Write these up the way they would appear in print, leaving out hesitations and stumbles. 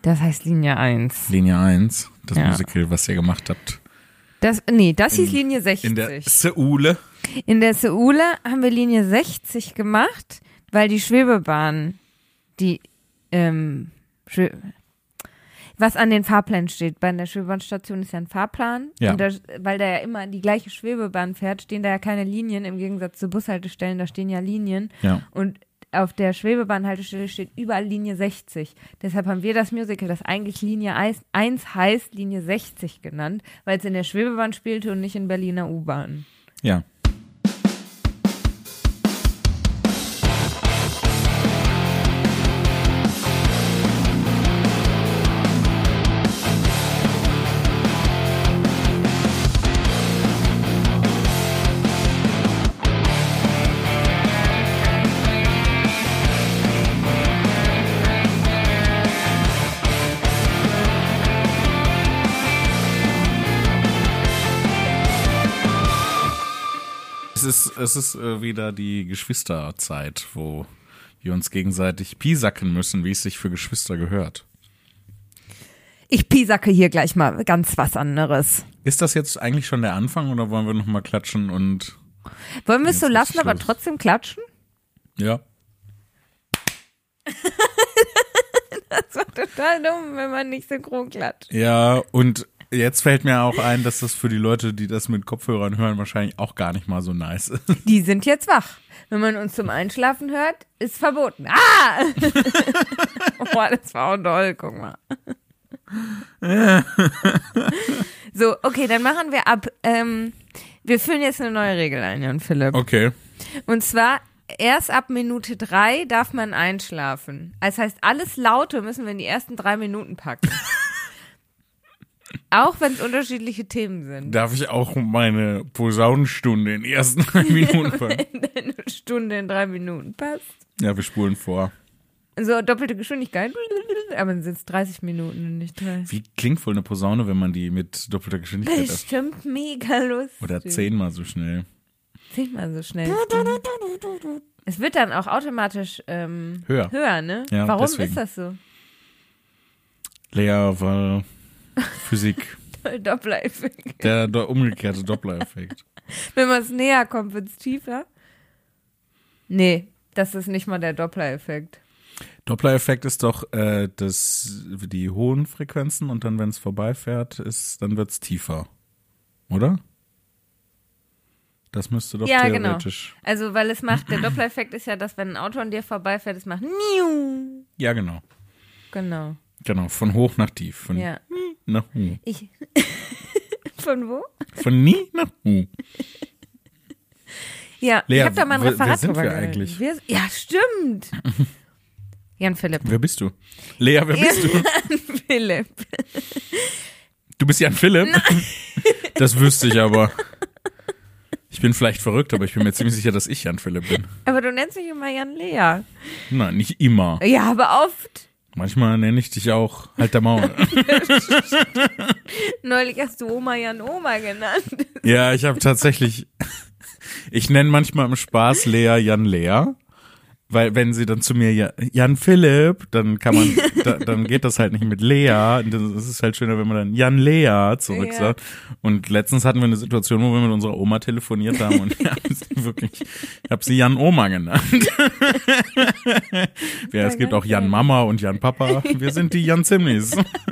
Das heißt Linie 1. Linie 1, das Musical, was ihr gemacht habt. Das hieß Linie 60. In der Seule. In der Seule haben wir Linie 60 gemacht, weil die Schwebebahn, was an den Fahrplänen steht. Bei der Schwebebahnstation ist ja ein Fahrplan. Ja. Und weil da ja immer die gleiche Schwebebahn fährt, stehen da ja keine Linien, im Gegensatz zu Bushaltestellen, da stehen ja Linien. Ja. Und auf der Schwebebahnhaltestelle steht überall Linie 60. Deshalb haben wir das Musical, das eigentlich Linie 1 heißt, Linie 60 genannt, weil es in der Schwebebahn spielte und nicht in Berliner U-Bahn. Ja. Es ist wieder die Geschwisterzeit, wo wir uns gegenseitig piesacken müssen, wie es sich für Geschwister gehört. Ich piesacke hier gleich mal ganz was anderes. Ist das jetzt eigentlich schon der Anfang oder wollen wir nochmal klatschen und... Wollen wir es so lassen, aber trotzdem klatschen? Ja. Das war total dumm, wenn man nicht synchron klatscht. Ja, und jetzt fällt mir auch ein, dass das für die Leute, die das mit Kopfhörern hören, wahrscheinlich auch gar nicht mal so nice ist. Die sind jetzt wach. Wenn man uns zum Einschlafen hört, ist verboten. Ah! Boah, das war auch doll, guck mal. So, okay, dann machen wir ab. Wir führen jetzt eine neue Regel ein, Jan Philipp. Okay. Und zwar, erst ab Minute 3 darf man einschlafen. Das heißt, alles Laute müssen wir in die ersten 3 Minuten packen. Auch wenn es unterschiedliche Themen sind. Darf ich auch meine Posaunenstunde in den ersten 3 Minuten fangen? Wenn eine Stunde in 3 Minuten passt. Ja, wir spulen vor. So doppelte Geschwindigkeit. Aber dann sind es 30 Minuten und nicht 30. Wie klingt wohl eine Posaune, wenn man die mit doppelter Geschwindigkeit Bestimmt mega lustig. Oder 10-mal so schnell. 10-mal so schnell. Es wird dann auch automatisch höher, ne? Ja, warum deswegen. ist das so? Lea, weil Physik. Doppler-Effekt. Der umgekehrte Doppler-Effekt. Wenn man es näher kommt, wird es tiefer? Nee, das ist nicht mal der Doppler-Effekt. Doppler-Effekt ist doch die hohen Frequenzen und dann, wenn es vorbeifährt, dann wird es tiefer. Oder? Das müsste doch theoretisch. Genau. Also, weil es macht, der Doppler-Effekt ist ja, dass wenn ein Auto an dir vorbeifährt, es macht Niu. Ja, genau. Genau. Genau, von hoch nach tief. Von ja. nach hu. Von wo? Von nie nach hu. Ja, Lea, ich hab da mal ein Referat wer sind drüber wir gehalten. eigentlich? Ja, stimmt. Jan Philipp. Wer bist du? Lea, wer bist du? Jan Philipp. Du bist Jan Philipp? Nein. Das wüsste ich aber. Ich bin vielleicht verrückt, aber ich bin mir ziemlich sicher, dass ich Jan Philipp bin. Aber du nennst mich immer Jan Lea. Nein, nicht immer. Ja, aber oft. Manchmal nenne ich dich auch halt der Maul. Neulich hast du Oma Jan Oma genannt. Ja, ich nenne manchmal im Spaß Lea Jan Lea. Weil wenn sie dann zu mir Jan Philipp, dann dann geht das halt nicht mit Lea. Das ist halt schöner, wenn man dann Jan Lea zurück sagt. Und letztens hatten wir eine Situation, wo wir mit unserer Oma telefoniert haben und ich habe sie Jan Oma genannt. Ja, es gibt auch Jan Mama und Jan Papa. Wir sind die Jan Zimnis.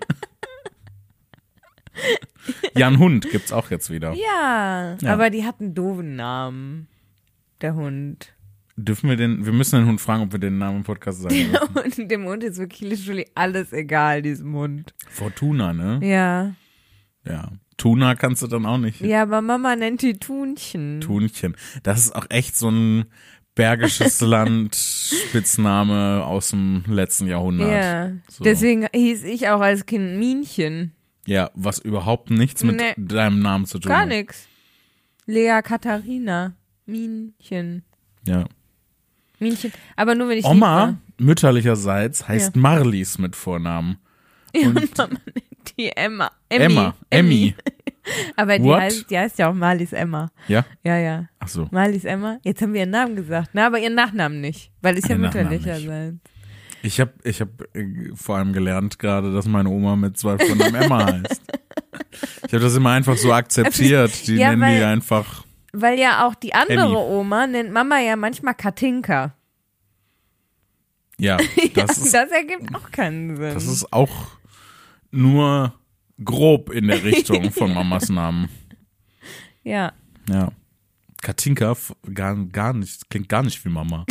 Jan Hund gibt's auch jetzt wieder. Ja, aber die hat einen doofen Namen. Der Hund. Wir müssen den Hund fragen, ob wir den Namen im Podcast sagen dürfen. Und dem Hund ist wirklich literally alles egal, diesem Hund. Fortuna, ne? Ja. Ja. Tuna kannst du dann auch nicht. Ja, aber Mama nennt die Tunchen. Tunchen. Das ist auch echt so ein bergisches Land-Spitzname aus dem letzten Jahrhundert. Ja. So. Deswegen hieß ich auch als Kind Minchen. Ja, was überhaupt nichts mit deinem Namen zu tun hat. Gar nichts. Lea Katharina. Minchen. Ja. Minchen. Aber nur wenn ich Oma, mütterlicherseits, heißt Marlies mit Vornamen. Ja, und Mama nennt die Emma. Emmy. Aber die heißt ja auch Marlies Emma. Ja? Ja. Ach so. Marlies Emma. Jetzt haben wir ihren Namen gesagt. Na, aber ihren Nachnamen nicht. Weil es ja mütterlicherseits. Ich hab vor allem gelernt gerade, dass meine Oma mit 2 Vornamen Emma heißt. Ich habe das immer einfach so akzeptiert. Die nennen die einfach. Weil ja auch die andere Emmy. Oma nennt Mama ja manchmal Katinka. Ja, Das ergibt auch keinen Sinn. das ist auch nur grob in der Richtung von Mamas Namen. Ja. Ja. Katinka gar nicht, klingt gar nicht wie Mama.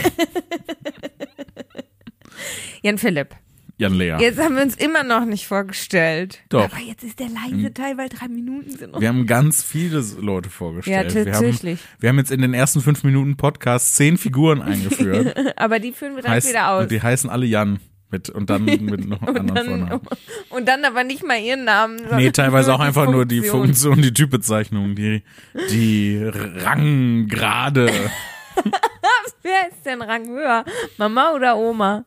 Jan Philipp. Jan Lea. Jetzt haben wir uns immer noch nicht vorgestellt. Doch. Aber jetzt ist der leise Teil, weil 3 Minuten sind noch. Wir haben ganz viele Leute Ja, vorgestellt. tatsächlich. Wir haben jetzt in den ersten 5 Minuten Podcast 10 Figuren eingeführt. Aber die führen wir dann wieder aus. Und die heißen alle Jan. Und dann mit noch anderen Vornamen. Und dann aber nicht mal ihren Namen. sondern Nee, teilweise auch einfach nur die Funktion. Funktion, die Typbezeichnung, die Ranggrade. Wer ist denn Rang höher? Mama oder Oma?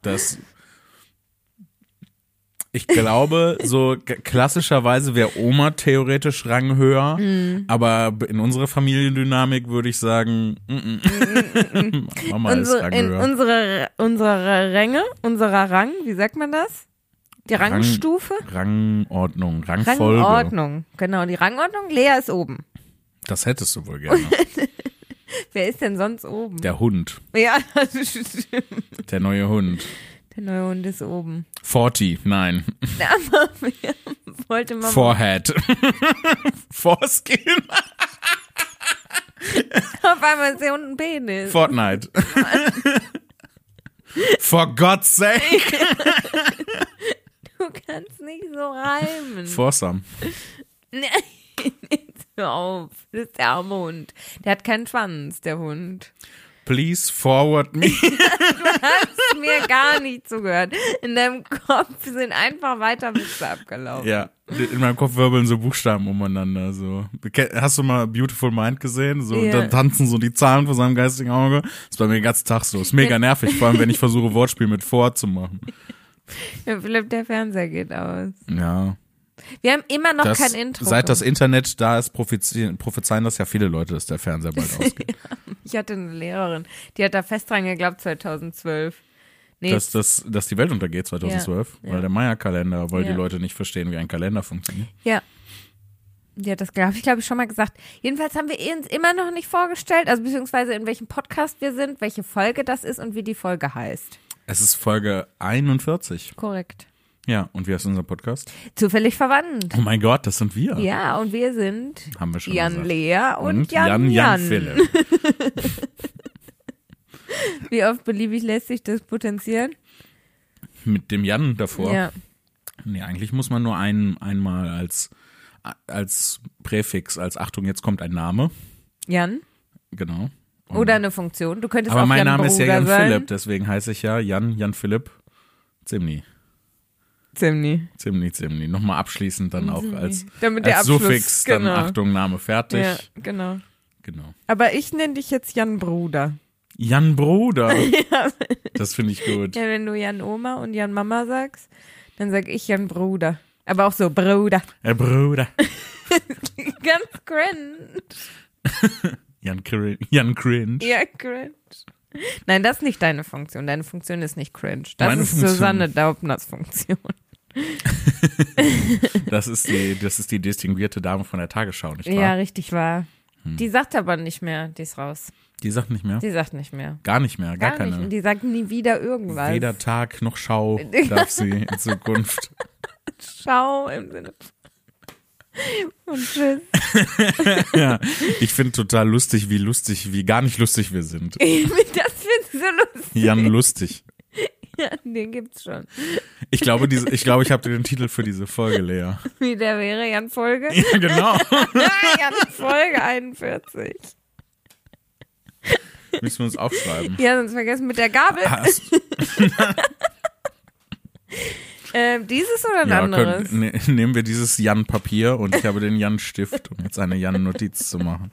Ich glaube, so klassischerweise wäre Oma theoretisch Rang höher, aber in unserer Familiendynamik würde ich sagen, Mama ist Rang höher. Unserer Rang, wie sagt man das? Die Rangstufe? Rangordnung, Rangfolge. Rangordnung, genau, die Rangordnung. Lea ist oben. Das hättest du wohl gerne. Wer ist denn sonst oben? Der Hund, Ja, das stimmt. der neue Hund. Der neue Hund ist oben. 40, nein. Aber wollte man Forehead. Foreskin. auf einmal ist der Hund ein Penis. Fortnite. For God's sake. Du kannst nicht so reimen. Foursome. Nein, jetzt hör auf. Das ist der arme Hund. Der hat keinen Schwanz, der Hund. Please forward me. Hast mir gar nicht zugehört. In deinem Kopf sind einfach weiter Witze abgelaufen. Ja, in meinem Kopf wirbeln so Buchstaben umeinander. So. Hast du mal Beautiful Mind gesehen? So, Ja. Dann tanzen so die Zahlen vor seinem geistigen Auge. Das ist bei mir den ganzen Tag so. Ist mega nervig, vor allem wenn ich versuche, Wortspiel mit vor zu machen. Ja, Philipp, der Fernseher geht aus. Ja. Wir haben immer noch kein Intro. Seit das Internet da ist, prophezeien das ja viele Leute, dass der Fernseher bald ausgeht. Ich hatte eine Lehrerin, die hat da fest dran geglaubt 2012. Nee, Dass die Welt untergeht 2012, Ja. weil der Maya-Kalender, weil die Ja. Leute nicht verstehen, wie ein Kalender funktioniert. ja. Die hat das, glaube ich, schon mal gesagt. Jedenfalls haben wir uns immer noch nicht vorgestellt, also beziehungsweise in welchem Podcast wir sind, welche Folge das ist und wie die Folge heißt. Es ist Folge 41. Korrekt. Ja, und wie heißt unser Podcast? Zufällig verwandt. Oh mein Gott, das sind wir. Ja, und wir sind Haben wir schon Jan gesagt. Lea und Jan Philipp. Wie oft beliebig lässt sich das potenzieren? Mit dem Jan davor. Ja. Nee, eigentlich muss man nur einmal als Präfix, als Achtung, jetzt kommt ein Name. Jan? Genau. Und Oder eine Funktion. Du könntest aber auch mein Jan Name ist ja Bruder Jan sein. Philipp, deswegen heiße ich ja Jan Philipp Zimni. Zimni. Nochmal abschließend dann auch als Damit der Suffix, Abschluss, dann genau. Achtung, Name fertig. Ja, genau. Genau. Aber ich nenne dich jetzt Jan Bruder. Jan Bruder. Das finde ich gut. Ja, wenn du Jan Oma und Jan Mama sagst, dann sag ich Jan Bruder. Aber auch so Bruder. Bruder. Ganz cringe. Jan Cringe. Ja, cringe. Nein, das ist nicht deine Funktion. Deine Funktion ist nicht cringe. Das Meine ist Funktion. Susanne Daubners Funktion. Das ist die distinguierte Dame von der Tagesschau, nicht wahr? Ja, richtig wahr. Die sagt aber nicht mehr, die ist raus. Die sagt nicht mehr? Die sagt nicht mehr. Gar nicht mehr, gar Nicht. keine. Und die sagt nie wieder irgendwas. Weder Tag noch Schau darf sie in Zukunft. Schau im Sinne und tschüss. Ja, ich finde total lustig, wie gar nicht lustig wir sind. Das findest du lustig. Jan Lustig. Ja, den gibt's schon. Ich glaube, ich habe den Titel für diese Folge, Lea. Wie der wäre, Jan Folge? Ja, genau. Jan Folge 41. Müssen wir uns aufschreiben. Ja, sonst vergessen mit der Gabel. Dieses oder ein Ja, anderes? nehmen wir dieses Jan-Papier und ich habe den Jan-Stift, um jetzt eine Jan-Notiz zu machen.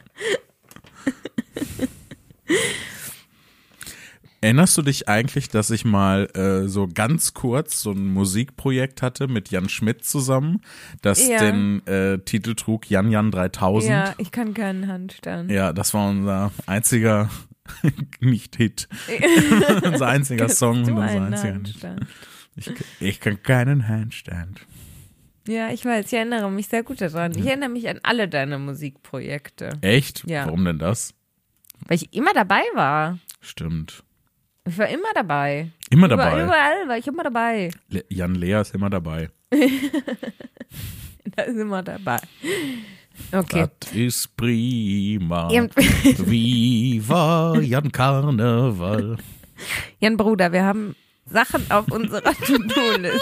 Erinnerst du dich eigentlich, dass ich mal so ganz kurz so ein Musikprojekt hatte mit Jan Schmidt zusammen, das Ja. den Titel trug Jan 3000? Ja, ich kann keinen Handstand. Ja, das war unser einziger Nicht Hit. Unser einziger Song. Du Unser einen einziger Handstand. Ich kann keinen Handstand. Ja, ich weiß, ich erinnere mich sehr gut daran. Ich erinnere mich an alle deine Musikprojekte. Echt? Ja. Warum denn das? Weil ich immer dabei war. Stimmt. Ich war immer dabei. Immer dabei. Überall war ich immer dabei. Jan Lea ist immer dabei. Da ist immer dabei. Okay. Das ist prima. Jan, Viva Jan Karneval. Jan Bruder, wir haben Sachen auf unserer To-Do-Liste.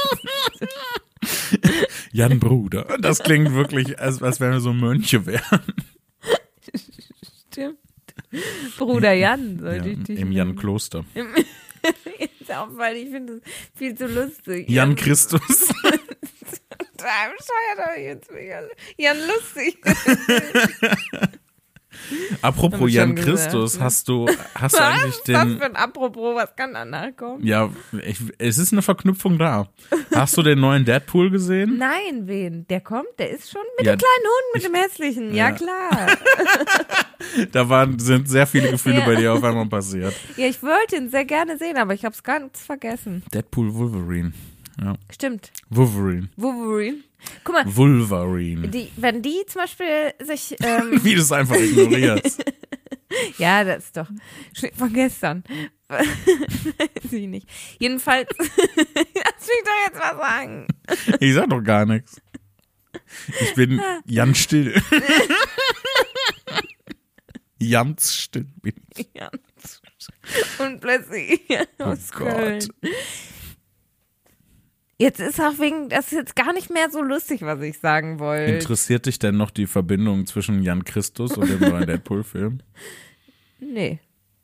Jan Bruder. Das klingt wirklich, als wenn wir so Mönche wären. Stimmt. Bruder Jan, sollte Ja, ich dich im Jan Kloster. Ist auch, weil ich finde es viel zu lustig. Jan Christus. Total bescheuert, aber jetzt bin ich alle. Jan Lustig. Apropos Hab ich Jan schon gesagt, Christus, ne? hast du eigentlich Was für den, ein Apropos, was kann danach kommen? ja, es ist eine Verknüpfung da. Hast du den neuen Deadpool gesehen? Nein, wen? Der kommt, der ist schon mit Ja, dem kleinen Hund, mit dem hässlichen. Ja, ja. klar. Sind sehr viele Gefühle Ja. bei dir auf einmal passiert. Ja, ich wollte ihn sehr gerne sehen, aber ich habe es ganz vergessen. Deadpool Wolverine. Ja. Stimmt. Wolverine. Wolverine. Guck mal, Wolverine. wenn die zum Beispiel sich, Wie du es einfach ignorierst. ja, das ist doch von gestern. Weiß ich nicht. Jedenfalls, lass mich doch jetzt mal sagen. Ich sag doch gar nichts. Ich bin Jan Still. Jans Still bin ich. Ja. Und plötzlich aus Gott. Köln. Jetzt ist auch das ist jetzt gar nicht mehr so lustig, was ich sagen wollte. Interessiert dich denn noch die Verbindung zwischen Jan Christus und dem neuen Deadpool-Film? Nee.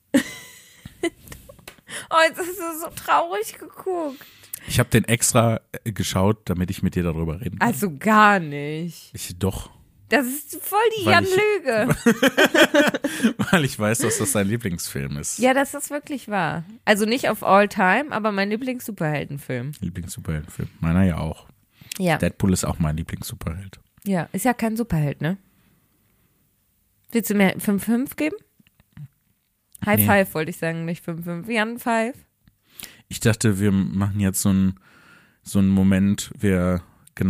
Oh, jetzt hast du so traurig geguckt. Ich habe den extra geschaut, damit ich mit dir darüber reden kann. Also gar nicht. Doch. Das ist voll die Weil ich- Jan-Lüge. Weil ich weiß, dass das dein Lieblingsfilm ist. Ja, das ist wirklich wahr. Also nicht auf all time, aber mein Lieblings-Superheldenfilm. Lieblings-Superheldenfilm. Meiner ja auch. Ja. Deadpool ist auch mein Lieblings-Superheld. Ja, ist ja kein Superheld, ne? Willst du mir 5-5 geben? High Nee. Five wollte ich sagen, nicht 5-5. Jan Five. Ich dachte, wir machen jetzt so einen Moment, wir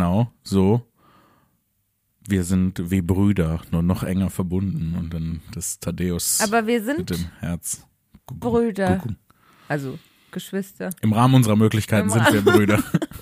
sind wie Brüder, nur noch enger verbunden und dann das Thaddeus Aber wir mit sind dem Herz. Brüder. Also Geschwister. Im Rahmen unserer Möglichkeiten sind wir Brüder.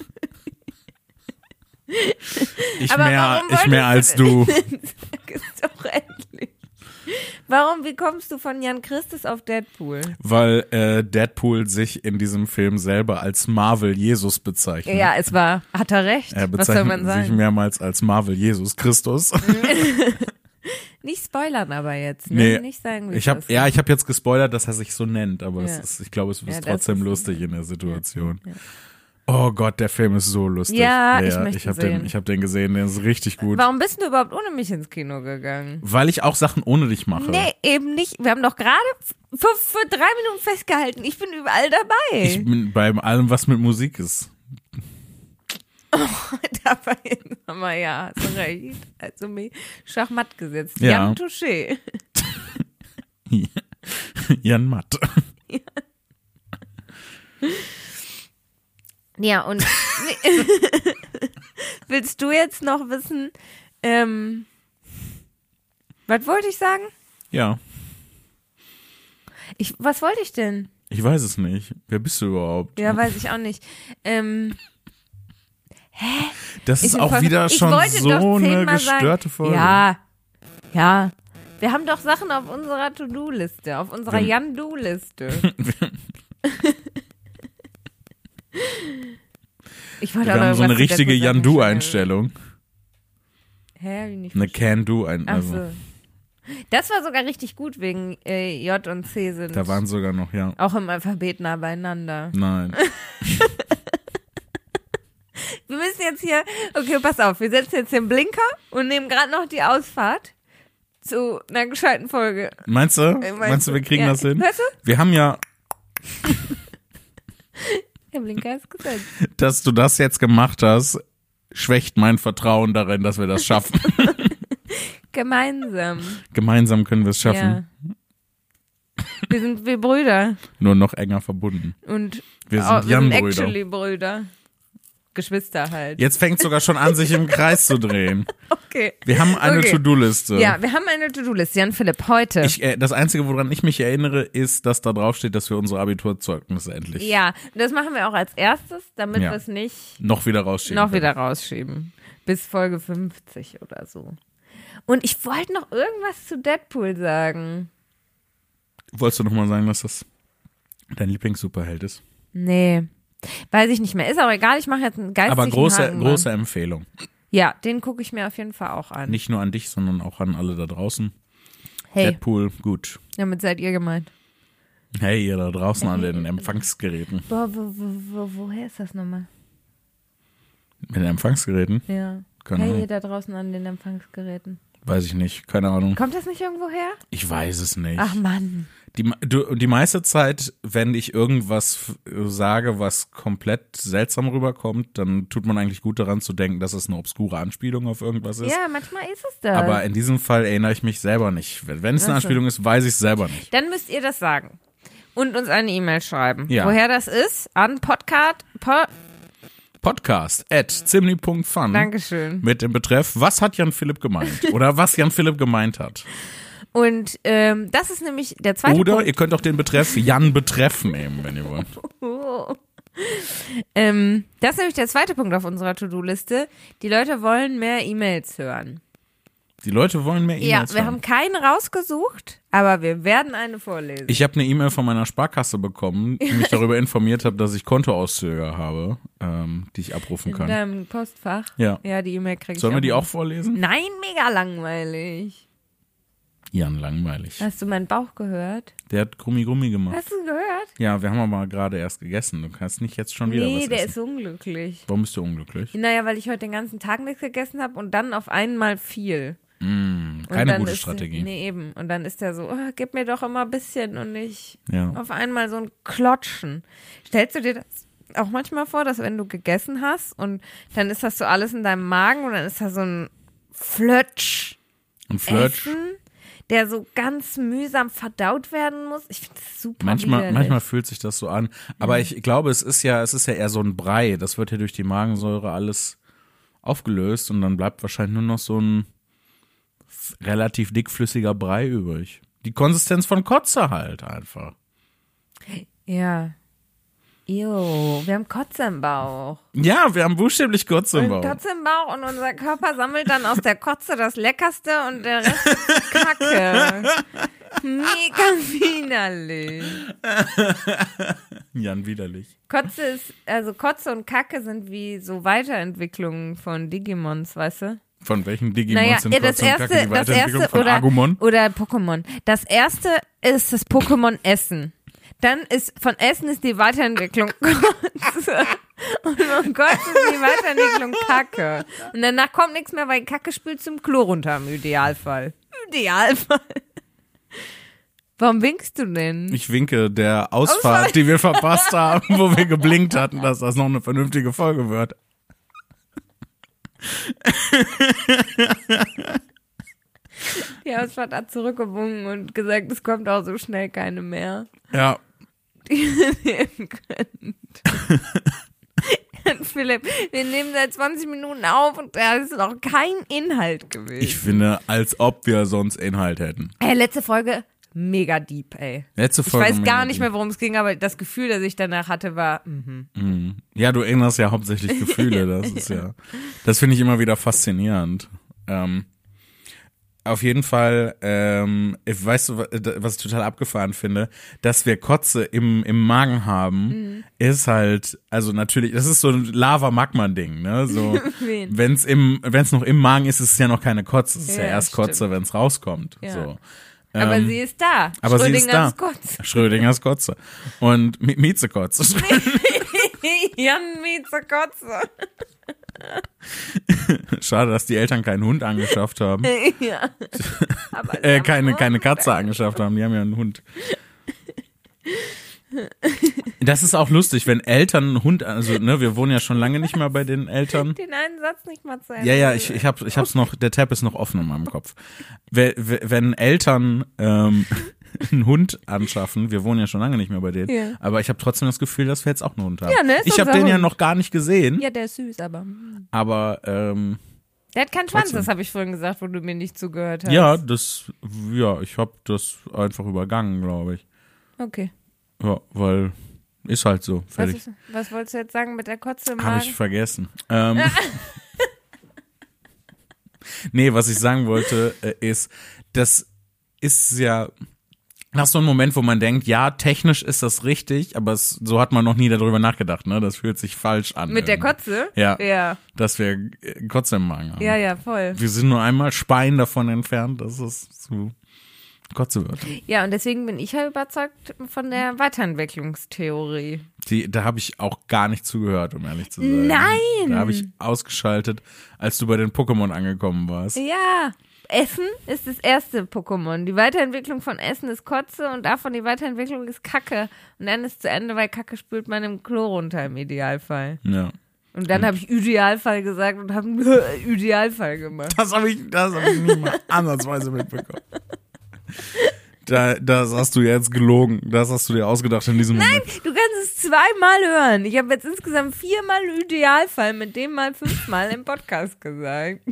Ich Aber mehr, warum ich mehr als du. Sag es doch endlich. Wie kommst du von Jan Christus auf Deadpool? Weil Deadpool sich in diesem Film selber als Marvel Jesus bezeichnet. Ja, hat er recht. Er Was soll man bezeichnet sich sagen? mehrmals als Marvel Jesus Christus. Nicht spoilern aber jetzt, ne? Nee, Nicht sagen, wie ich habe es ist. hab jetzt gespoilert, dass er sich so nennt, aber Ja. ich glaube, es ist Ja, das trotzdem ist- lustig in der Situation. Ja. Oh Gott, der Film ist so lustig. Ja, Lea, ich möchte ich hab sehen. Ich habe den gesehen, der ist richtig gut. Warum bist du überhaupt ohne mich ins Kino gegangen? Weil ich auch Sachen ohne dich mache. Nee, eben nicht. Wir haben doch gerade für 3 Minuten festgehalten. Ich bin überall dabei. Ich bin bei allem, was mit Musik ist. Dabei haben wir ja, hast du recht. Also mir Schachmatt gesetzt. Ja. Jan Touché. Jan Matt. Ja, und willst du jetzt noch wissen, was wollte ich sagen? Ja, Was wollte ich denn? ich weiß es nicht. Wer bist du überhaupt? Ja, weiß ich auch nicht. Das ist Ich auch bin wieder ich schon wollte so doch eine 10-mal gestörte sagen, Folge. Ja. Wir haben doch Sachen auf unserer To-Do-Liste, auf unserer Wir- Jan-Do-Liste. Ich wollte Wir auch noch haben so eine irgendwas zu richtige Deadpool sagen. Jan-Do-Einstellung. Hä, hab ich nicht Eine verstanden. Can-Do-Einstellung. Ach Also, so. Das war sogar richtig gut wegen J und C sind da waren sogar noch, ja. auch im Alphabet nah beieinander. Nein. Wir müssen jetzt hier, okay, pass auf, wir setzen jetzt den Blinker und nehmen gerade noch die Ausfahrt zu einer gescheiten Folge. Meinst du? Meinst Meinst du, wir kriegen ja. das hin? Hörst du? Wir haben ja, Der Blinker ist gesetzt. dass du das jetzt gemacht hast, schwächt mein Vertrauen darin, dass wir das schaffen. Gemeinsam. Gemeinsam können wir es schaffen. Ja. Wir sind wie Brüder. Nur noch enger verbunden. Und wir sind Jan-Brüder. Actually Brüder. Geschwister halt. Jetzt fängt es sogar schon an, sich im Kreis zu drehen. Okay. Wir haben eine To-Do-Liste. Ja, wir haben eine To-Do-Liste. Jan-Philipp, heute. Das Einzige, woran ich mich erinnere, ist, dass da drauf steht, dass wir unsere Abiturzeugnisse endlich Ja, das machen wir auch als erstes, damit wir es nicht noch wieder rausschieben. Bis Folge 50 oder so. Und ich wollte noch irgendwas zu Deadpool sagen. Wolltest du noch mal sagen, dass das dein Lieblings-Superheld ist? Nee. Weiß ich nicht mehr. Ist auch egal, ich mache jetzt einen geistigen Aber Haken große Empfehlung. Ja, den gucke ich mir auf jeden Fall auch an. Nicht nur an dich, sondern auch an alle da draußen. Hey. Deadpool, gut. Damit seid ihr gemeint. Hey, ihr da draußen an den Empfangsgeräten. Woher ist das nochmal? Mit den Empfangsgeräten? Ja. Keine Hey, Ahnung. ihr da draußen an den Empfangsgeräten. Weiß ich nicht, keine Ahnung. Kommt das nicht irgendwo her? Ich weiß es nicht. Ach Mann. Die meiste Zeit, wenn ich irgendwas sage, was komplett seltsam rüberkommt, dann tut man eigentlich gut daran zu denken, dass es eine obskure Anspielung auf irgendwas ist. Ja, manchmal ist es das. Aber in diesem Fall erinnere ich mich selber nicht. Wenn es eine Anspielung ist, weiß ich es selber nicht. Dann müsst ihr das sagen. Und uns eine E-Mail schreiben. Ja. Woher das ist? An Podcast@zimni.fun. Dankeschön. Mit dem Betreff, was hat Jan-Philipp gemeint? Oder was Jan-Philipp gemeint hat. Und das ist nämlich der zweite Oder Punkt. ihr könnt auch den Betreff Jan Betreff nehmen, wenn ihr wollt. Das ist nämlich der zweite Punkt auf unserer To-Do-Liste. Die Leute wollen mehr E-Mails hören. Die Leute wollen mehr E-Mails Ja, wir haben keine rausgesucht, aber wir werden eine vorlesen. Ich habe eine E-Mail von meiner Sparkasse bekommen, die mich darüber informiert hat, dass ich Kontoauszüge habe, die ich abrufen In kann. deinem Postfach? Ja. Ja, die E-Mail kriege ich Sollen wir die nicht. auch vorlesen? Nein, mega langweilig. Jan, langweilig. Hast du meinen Bauch gehört? Der hat Grummi gemacht. Hast du gehört? Ja, wir haben aber gerade erst gegessen. Du kannst nicht jetzt schon wieder was Nee, der essen. ist unglücklich. Warum bist du unglücklich? Naja, weil ich heute den ganzen Tag nichts gegessen habe und dann auf einmal viel. Und Keine dann gute ist, Strategie. Nee, eben. Und dann ist der so, gib mir doch immer ein bisschen und nicht Ja. auf einmal so ein Klotschen. Stellst du dir das auch manchmal vor, dass wenn du gegessen hast und dann ist das so alles in deinem Magen und dann ist da so ein Flötsch Und Flirtsch. Essen, der so ganz mühsam verdaut werden muss? Ich finde das super Manchmal widerlich. fühlt sich das so an. Aber ich glaube, es ist ja eher so ein Brei. Das wird ja durch die Magensäure alles aufgelöst und dann bleibt wahrscheinlich nur noch so ein relativ dickflüssiger Brei übrig. Die Konsistenz von Kotze halt einfach. Ja. Ew, wir haben Kotze im Bauch. Ja, wir haben buchstäblich Kotze im Bauch. Kotze im Bauch und unser Körper sammelt dann aus der Kotze das Leckerste und der Rest ist Kacke. Mega widerlich. Jan, widerlich. Kotze und Kacke sind wie so Weiterentwicklungen von Digimons, weißt du? Von welchen Digimon Naja, sind ja, Kotze und Kacke die Weiterentwicklung? Von oder, Agumon? oder Pokémon. Das erste ist das Pokémon Essen. Dann ist von Essen ist die Weiterentwicklung Kotze. Und von Kotze ist die Weiterentwicklung Kacke. Und danach kommt nichts mehr, weil Kacke spült zum Klo runter im Idealfall. Warum winkst du denn? Ich winke der Ausfahrt, die wir verpasst haben, wo wir geblinkt hatten, dass das noch eine vernünftige Folge wird. Die Ausfahrt hat zurückgewunken und gesagt, es kommt auch so schnell keine mehr. Ja. Die ihr nehmen könnt. Philipp, wir nehmen seit 20 Minuten auf und da ist noch kein Inhalt gewesen. Ich finde, als ob wir sonst Inhalt hätten. Letzte Folge, mega deep, ey. Letzte Ich Folge weiß gar mega nicht deep. mehr, worum es ging, aber das Gefühl, das ich danach hatte, war, Ja, du erinnerst ja hauptsächlich Gefühle. Das finde ich immer wieder faszinierend. Auf jeden Fall, weißt du, was ich total abgefahren finde, dass wir Kotze im Magen haben, ist halt, also natürlich, das ist so ein Lava-Magma-Ding, ne? So, Wen? wenn's noch im Magen ist, ist es ja noch keine Kotze, es ist ja Ja, erst stimmt. Kotze, wenn's rauskommt. Ja. So. aber sie ist da. aber sie ist da. Schrödingers Kotze. Schrödingers Kotze. Und Miezekotze. Jan Mieze Kotze. Schade, dass die Eltern keinen Hund angeschafft haben. Ja. Aber sie haben Keine Katze angeschafft haben, die haben ja einen Hund. Das ist auch lustig, wenn Eltern einen Hund, also ne, wir wohnen ja schon lange nicht mehr bei den Eltern. den einen Satz nicht mal zu Ende. Ja, ich hab's noch, der Tab ist noch offen in meinem Kopf. Wenn Eltern einen Hund anschaffen. Wir wohnen ja schon lange nicht mehr bei denen. Ja. Aber ich habe trotzdem das Gefühl, dass wir jetzt auch einen Hund haben. Ja, ne, ist ich habe unser den ja Hund. noch gar nicht gesehen. Ja, der ist süß, aber. Aber Der hat keinen Schwanz, Trotzdem. das habe ich vorhin gesagt, wo du mir nicht zugehört hast. ja, ich habe das einfach übergangen, glaube ich. Okay. Ja, weil ist halt so. Fertig. Was wolltest du jetzt sagen mit der Kotze im Habe Magen? ich vergessen. Nee, was ich sagen wollte, ist, das ist ja nach so einem Moment, wo man denkt, ja, technisch ist das richtig, aber so hat man noch nie darüber nachgedacht, ne? Das fühlt sich falsch an. Mit der irgendwie. Kotze? Ja. Ja. Dass wir Kotze im Magen haben. Ja, ja, voll. Wir sind nur einmal Speien davon entfernt, dass es zu Kotze wird. Ja, und deswegen bin ich ja überzeugt von der Weiterentwicklungstheorie. Da habe ich auch gar nicht zugehört, um ehrlich zu sein. Nein! Da habe ich ausgeschaltet, als du bei den Pokémon angekommen warst. Ja. Essen ist das erste Pokémon. Die Weiterentwicklung von Essen ist Kotze und davon die Weiterentwicklung ist Kacke. Und dann ist zu Ende, weil Kacke spült man im Klo runter im Idealfall. Ja. Und dann habe ich Idealfall gesagt und habe Idealfall gemacht. Das hab ich nicht mal ansatzweise mitbekommen. Das hast du jetzt gelogen. Das hast du dir ausgedacht in diesem Moment. Du kannst es zweimal hören. Ich habe jetzt insgesamt 4-mal Idealfall, mit dem mal 5-mal im Podcast gesagt.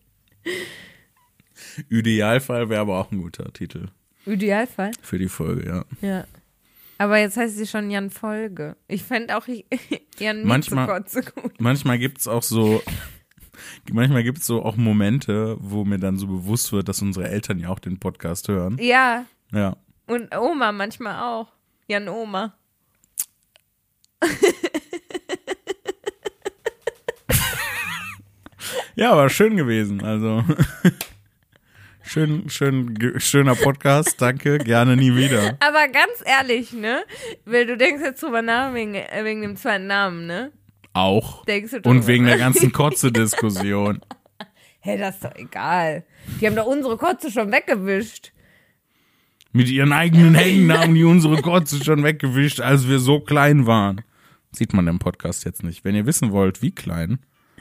Idealfall wäre aber auch ein guter Titel Idealfall? für die Folge, ja. Ja. Aber jetzt heißt sie schon Jan Folge. Ich fände auch Jan Manchmal- Miezekotze gut. Manchmal gibt's auch auch Momente, wo mir dann so bewusst wird, dass unsere Eltern ja auch den Podcast hören. Ja, Ja. und Oma manchmal auch. Jan Oma. Ja, aber schön gewesen. Also schöner Podcast. Danke, gerne nie wieder. Aber ganz ehrlich, ne? Weil du denkst jetzt drüber nach wegen dem zweiten Namen, ne? Auch. Denkst du drüber Und wegen nach? der ganzen Kotze-Diskussion. Hey, das ist doch egal. Die haben doch unsere Kotze schon weggewischt. Mit ihren eigenen Händen haben die unsere Kotze schon weggewischt, als wir so klein waren. Sieht man im Podcast jetzt nicht. Wenn ihr wissen wollt, wie klein.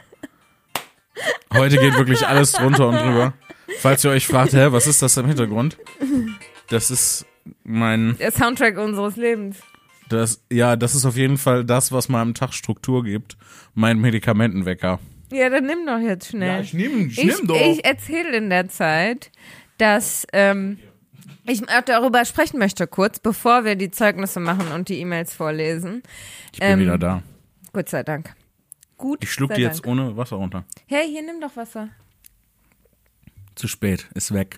Heute geht wirklich alles drunter und drüber. Falls ihr euch fragt, was ist das im Hintergrund? Das ist Der Soundtrack unseres Lebens. das ist auf jeden Fall das, was meinem Tag Struktur gibt. Mein Medikamentenwecker. Ja, dann nimm doch jetzt schnell. nehm Ich erzähle in der Zeit, dass ich auch darüber sprechen möchte kurz, bevor wir die Zeugnisse machen und die E-Mails vorlesen. Ich bin wieder da. Gott sei Dank. Gut. Ich schluck sei die jetzt Dank. ohne Wasser runter. Hey, hier, nimm doch Wasser. Zu spät, ist weg.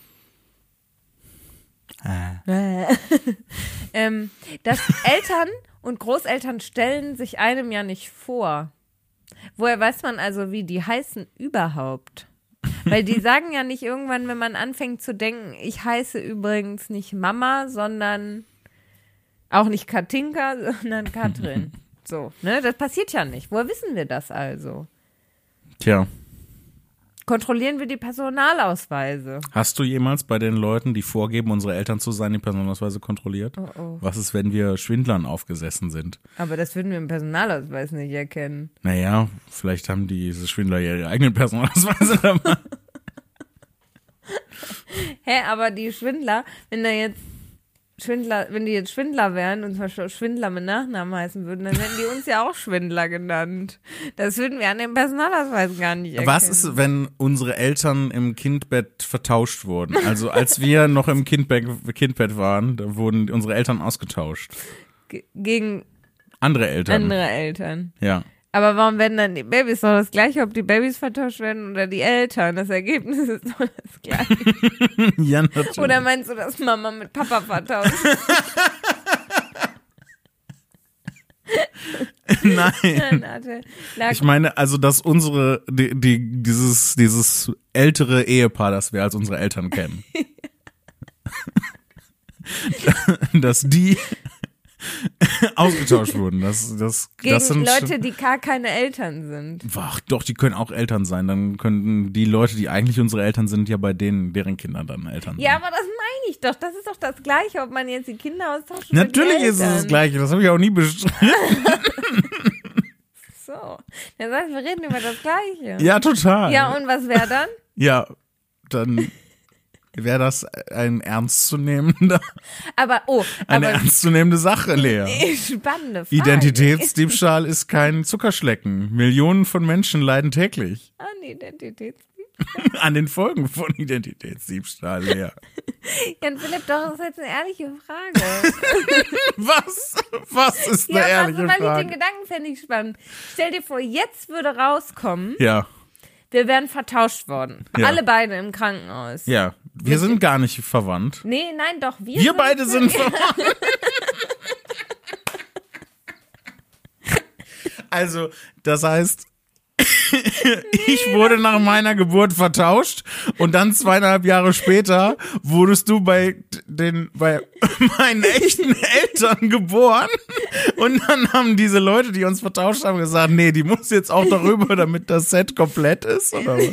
Dass Eltern und Großeltern stellen sich einem ja nicht vor. Woher weiß man also, wie die heißen überhaupt? Weil die sagen ja nicht irgendwann, wenn man anfängt zu denken, ich heiße übrigens nicht Mama, sondern auch nicht Katinka, sondern Katrin. So, ne? Das passiert ja nicht. Woher wissen wir das also? Tja, Kontrollieren wir die Personalausweise? hast du jemals bei den Leuten, die vorgeben, unsere Eltern zu sein, die Personalausweise kontrolliert? Oh. Was ist, wenn wir Schwindlern aufgesessen sind? Aber das würden wir im Personalausweis nicht erkennen. Naja, vielleicht haben diese Schwindler ja ihre eigenen Personalausweise dabei. Hä, aber die Schwindler, wenn die jetzt Schwindler wären und zum Beispiel Schwindler mit Nachnamen heißen würden, dann hätten die uns ja auch Schwindler genannt. Das würden wir an den Personalausweisen gar nicht erkennen. Was ist, wenn unsere Eltern im Kindbett vertauscht wurden? Also als wir noch im Kindbett waren, da wurden unsere Eltern ausgetauscht. Gegen Andere Eltern. andere Eltern. Ja. Aber warum werden dann die Babys doch das gleiche, ob die Babys vertauscht werden oder die Eltern? Das Ergebnis ist doch das gleiche. Ja, natürlich. Oder meinst du, dass Mama mit Papa vertauscht? Nein. Warte. Ich meine, also, dass dieses ältere Ehepaar, das wir als unsere Eltern kennen, dass die ausgetauscht wurden. Das Gegen sind Leute, die gar keine Eltern sind. Ach, doch, die können auch Eltern sein. Dann könnten die Leute, die eigentlich unsere Eltern sind, ja bei deren Kindern dann Eltern sein. Ja, aber das meine ich doch. Das ist doch das Gleiche, ob man jetzt die Kinder austauscht oder Natürlich die ist es Eltern. das Gleiche. Das habe ich auch nie bestritten. So. Das heißt, wir reden über das Gleiche. Ja, total. Ja, und was wäre dann? Ja, dann wäre das ein ernstzunehmender, Aber, eine ernstzunehmende Sache, Lea. Spannende Frage. Identitätsdiebstahl ist kein Zuckerschlecken. Millionen von Menschen leiden täglich An Identitätsdiebstahl. an den Folgen von Identitätsdiebstahl, Lea. Jan Philipp, doch, das ist jetzt eine ehrliche Frage. Was? Was ist eine ehrliche weil ich den Frage? Gedanken fände ich spannend. Stell dir vor, jetzt würde rauskommen, Ja, wir wären vertauscht worden. Ja. Alle beide im Krankenhaus. ja. Wir sind gar nicht verwandt. Nee, nein, doch, Wir beide sind verwandt. Also, das heißt, ich wurde nach meiner Geburt vertauscht und dann 2,5 Jahre später wurdest du bei meinen echten Eltern geboren und dann haben diese Leute, die uns vertauscht haben, gesagt, nee, die muss jetzt auch darüber, damit das Set komplett ist, oder was?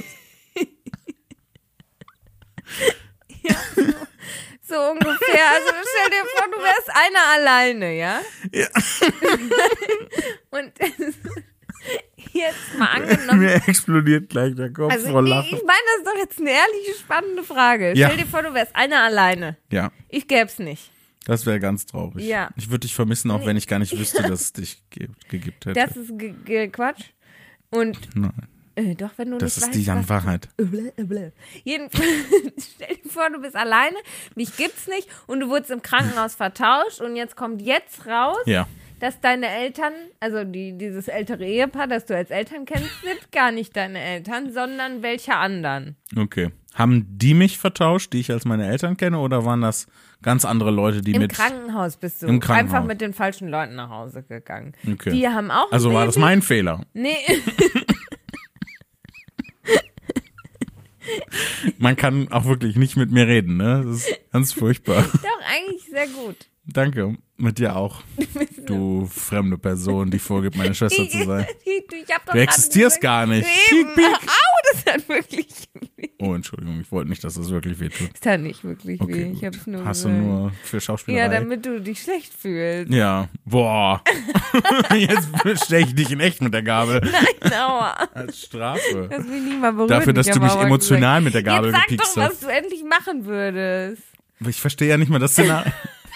Ja, so ungefähr. Also stell dir vor, du wärst einer alleine, ja? Ja. Und jetzt mal angenommen. Mir explodiert gleich der Kopf Also vor ich Lachen. meine, das ist doch jetzt eine ehrliche, spannende Frage. Ja. Stell dir vor, du wärst einer alleine. Ja, Ich gäb's nicht. das wäre ganz traurig. Ja. Ich würde dich vermissen, auch wenn ich gar nicht wüsste, dass es dich gegeben hätte. Das ist Quatsch. Und Nein, doch, wenn du das nicht ist die weißt, Wahrheit. Jedenfalls, stell dir vor, du bist alleine, mich gibt's nicht und du wurdest im Krankenhaus vertauscht und jetzt kommt raus, Ja. dass deine Eltern, also dieses ältere Ehepaar, das du als Eltern kennst, sind gar nicht deine Eltern, sondern welche anderen. Okay. Haben die mich vertauscht, die ich als meine Eltern kenne, oder waren das ganz andere Leute, die Im mit... Krankenhaus bist du Im Krankenhaus. einfach mit den falschen Leuten nach Hause gegangen. Okay. Die haben auch Also war das mein Fehler. Nee, Man kann auch wirklich nicht mit mir reden, ne? Das ist ganz furchtbar. doch, eigentlich sehr gut. Danke. Mit dir auch. Du fremde Person, die vorgibt, meine Schwester zu sein. Ich hab doch Du existierst gar nicht. Eben. Piep, piep. Au, das hat wirklich weh. Oh, Entschuldigung, ich wollte nicht, dass das wirklich wehtut. Das hat nicht wirklich Okay, weh. Ich gut. hab's nur Hast du gesagt. nur für Schauspielerei? Ja, damit du dich schlecht fühlst. Ja. Boah. Jetzt steche ich dich in echt mit der Gabel. Nein, aua. Als Strafe. Das will ich mal berühren. Dafür, dass Ich du hab mich aber emotional mit der gesagt. Gabel Jetzt sag gepiekst doch, hast. was du endlich machen würdest. Ich verstehe ja nicht mal das Szenario.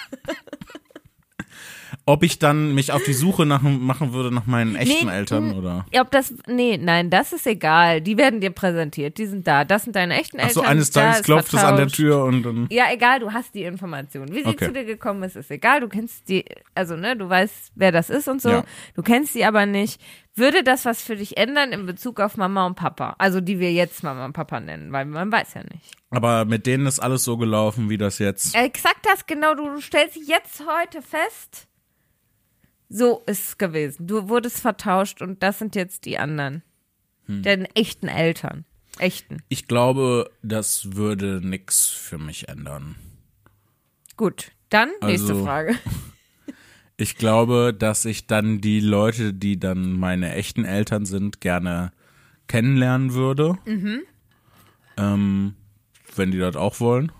Ob ich dann mich auf die Suche machen würde nach meinen echten Eltern, oder? Nein, das ist egal. Die werden dir präsentiert. Die sind da. Das sind deine echten Ach Eltern. so, eines Da Tages ist klopft es an der vertauscht. Tür und dann... Ja, egal, du hast die Information. Wie sie Okay. zu dir gekommen ist egal. Du kennst die, also ne, du weißt, wer das ist und so. Ja. Du kennst sie aber nicht. Würde das was für dich ändern in Bezug auf Mama und Papa? Also die wir jetzt Mama und Papa nennen, weil man weiß ja nicht. Aber mit denen ist alles so gelaufen, wie das jetzt... Exakt das, genau. Du stellst jetzt heute fest, so ist es gewesen. Du wurdest vertauscht und das sind jetzt die anderen. Deine echten Eltern. Echten. Ich glaube, das würde nix für mich ändern. Gut, dann nächste Also- Frage. Ich glaube, dass ich dann die Leute, die dann meine echten Eltern sind, gerne kennenlernen würde. Wenn die das auch wollen.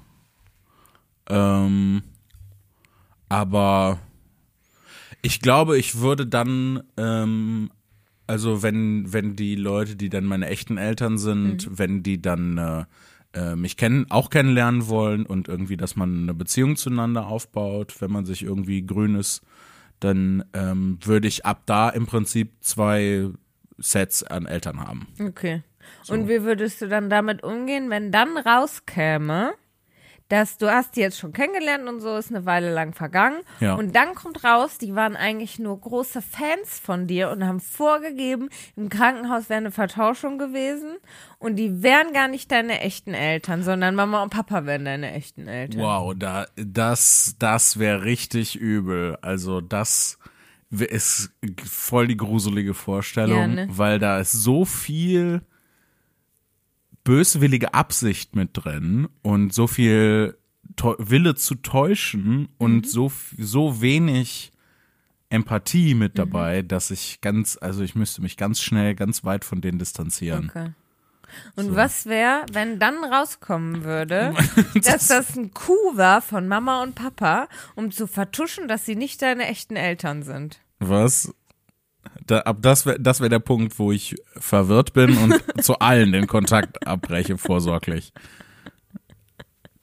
Aber ich glaube, ich würde dann, also wenn die Leute, die dann meine echten Eltern sind, wenn die dann mich auch kennenlernen wollen und irgendwie, dass man eine Beziehung zueinander aufbaut, wenn man sich irgendwie grün ist, dann würde ich ab da im Prinzip 2 Sets an Eltern haben. Okay. Und wie würdest du dann damit umgehen, wenn dann rauskäme, dass du hast die jetzt schon kennengelernt und so, ist eine Weile lang vergangen. Ja. Und dann kommt raus, die waren eigentlich nur große Fans von dir und haben vorgegeben, im Krankenhaus wäre eine Vertauschung gewesen und die wären gar nicht deine echten Eltern, sondern Mama und Papa wären deine echten Eltern. Wow, das wäre richtig übel. Also das ist voll die gruselige Vorstellung, Ja, ne? weil da ist so viel böswillige Absicht mit drin und so viel Wille zu täuschen und so wenig Empathie mit dabei, dass ich ich müsste mich ganz schnell, ganz weit von denen distanzieren. Okay. Und was wäre, wenn dann rauskommen würde, dass das ein Coup war von Mama und Papa, um zu vertuschen, dass sie nicht deine echten Eltern sind? Was? Das wär der Punkt, wo ich verwirrt bin und zu allen den Kontakt abbreche, vorsorglich.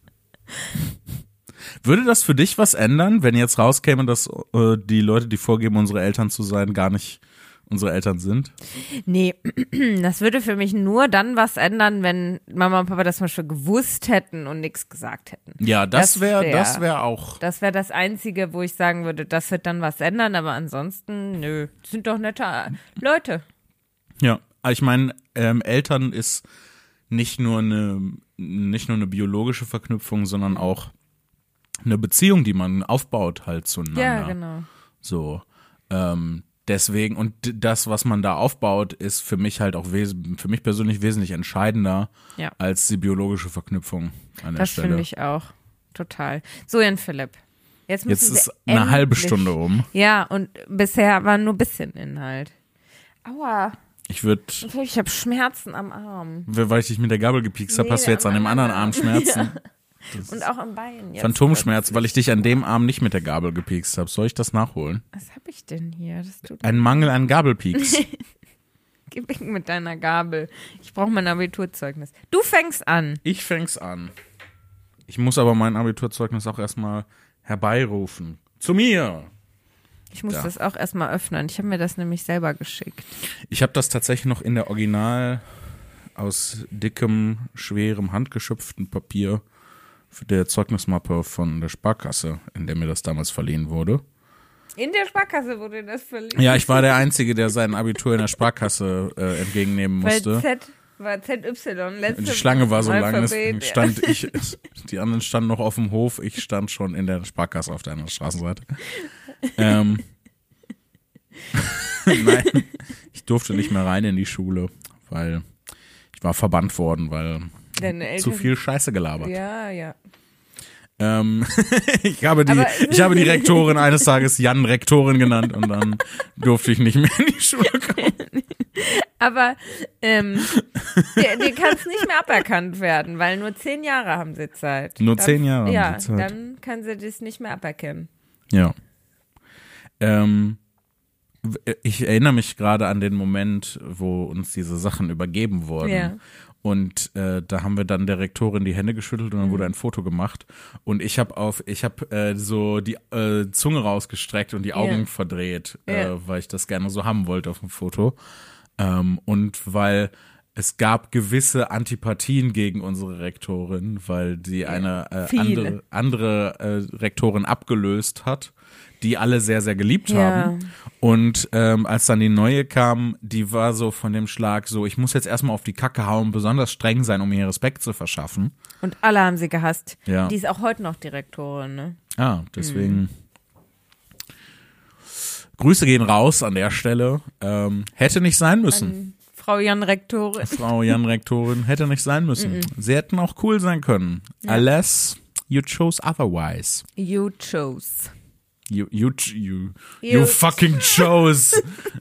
Würde das für dich was ändern, wenn jetzt rauskäme, dass die Leute, die vorgeben, unsere Eltern zu sein, gar nicht unsere Eltern sind? Nee, das würde für mich nur dann was ändern, wenn Mama und Papa das zum Beispiel gewusst hätten und nichts gesagt hätten. Ja, das wäre auch. Das wäre das Einzige, wo ich sagen würde, das wird dann was ändern, aber ansonsten, nö, das sind doch nette Leute. Ja, ich meine, Eltern ist nicht nur eine biologische Verknüpfung, sondern auch eine Beziehung, die man aufbaut halt zueinander. Ja, genau. So, deswegen, und das, was man da aufbaut, ist für mich halt auch für mich persönlich wesentlich entscheidender als die biologische Verknüpfung an der Stelle. Das finde ich auch. Total. So, Jan Philipp. Jetzt ist eine halbe Stunde um. Ja, und bisher war nur ein bisschen Inhalt. Aua. Ich habe Schmerzen am Arm. Weil ich dich mit der Gabel gepiekst habe, hast du jetzt an dem anderen Arm Schmerzen. Ja. Und auch am Bein. Jetzt Phantomschmerz, weil ich dich an dem Arm nicht mit der Gabel gepiekst habe. Soll ich das nachholen? Was habe ich denn hier? Ein Mangel an Gabelpieks. Geh weg mit deiner Gabel. Ich brauche mein Abiturzeugnis. Du fängst an. Ich fäng's an. Ich muss aber mein Abiturzeugnis auch erstmal herbeirufen. Zu mir! Ich muss das auch erstmal öffnen. Ich habe mir das nämlich selber geschickt. Ich habe das tatsächlich noch in der Original aus dickem, schwerem, handgeschöpften Papier für der Zeugnismappe von der Sparkasse, in der mir das damals verliehen wurde. In der Sparkasse wurde das verliehen? Ja, ich war der Einzige, der sein Abitur in der Sparkasse entgegennehmen musste. Weil Z war ZY. Die Schlange war so lang, Alphabet, die anderen standen noch auf dem Hof, ich stand schon in der Sparkasse auf der anderen Straßenseite. Nein, ich durfte nicht mehr rein in die Schule, weil ich war verbannt worden, weil zu viel Scheiße gelabert. Ja, ja. Ich habe die Rektorin eines Tages Jan-Rektorin genannt und dann durfte ich nicht mehr in die Schule kommen. Aber dir kann es nicht mehr aberkannt werden, weil nur 10 Jahre haben sie Zeit. Nur 10 Jahre haben sie Zeit. Ja, dann kann sie das nicht mehr aberkennen. Ja. Ich erinnere mich gerade an den Moment, wo uns diese Sachen übergeben wurden. Ja. Und da haben wir dann der Rektorin die Hände geschüttelt und dann wurde ein Foto gemacht. Und ich habe so die Zunge rausgestreckt und die Augen verdreht, weil ich das gerne so haben wollte auf dem Foto. Und weil es gab gewisse Antipathien gegen unsere Rektorin, weil die eine andere Rektorin abgelöst hat, die alle sehr, sehr geliebt haben. Und als dann die neue kam, die war so von dem Schlag so, ich muss jetzt erstmal auf die Kacke hauen, besonders streng sein, um ihr Respekt zu verschaffen. Und alle haben sie gehasst. Ja. Die ist auch heute noch Direktorin, ne? Ah, deswegen. Grüße gehen raus an der Stelle. Hätte nicht sein müssen. Frau Jan-Rektorin. Frau Jan-Rektorin hätte nicht sein müssen. Sie hätten auch cool sein können. Ja. Unless you chose otherwise. You chose. You fucking chose.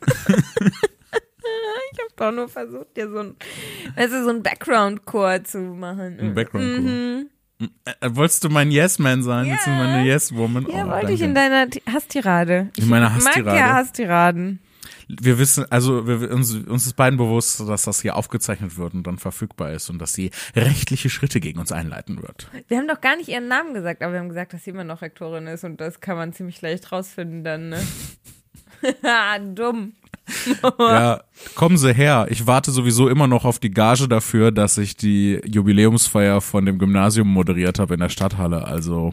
Ich hab doch nur versucht, dir so ein Background-Chor zu machen. Ein Background-Chor. Wolltest du mein Yes-Man sein? Jetzt sind meine Yes-Woman. Ja, wollte ich in deiner Hasstirade. In meiner Hasstirade. Ich mag ja Hasstiraden. Wir wissen, also uns ist beiden bewusst, dass das hier aufgezeichnet wird und dann verfügbar ist und dass sie rechtliche Schritte gegen uns einleiten wird. Wir haben doch gar nicht ihren Namen gesagt, aber wir haben gesagt, dass sie immer noch Rektorin ist und das kann man ziemlich leicht rausfinden dann, ne? Dumm. Ja, kommen Sie her. Ich warte sowieso immer noch auf die Gage dafür, dass ich die Jubiläumsfeier von dem Gymnasium moderiert habe in der Stadthalle, also.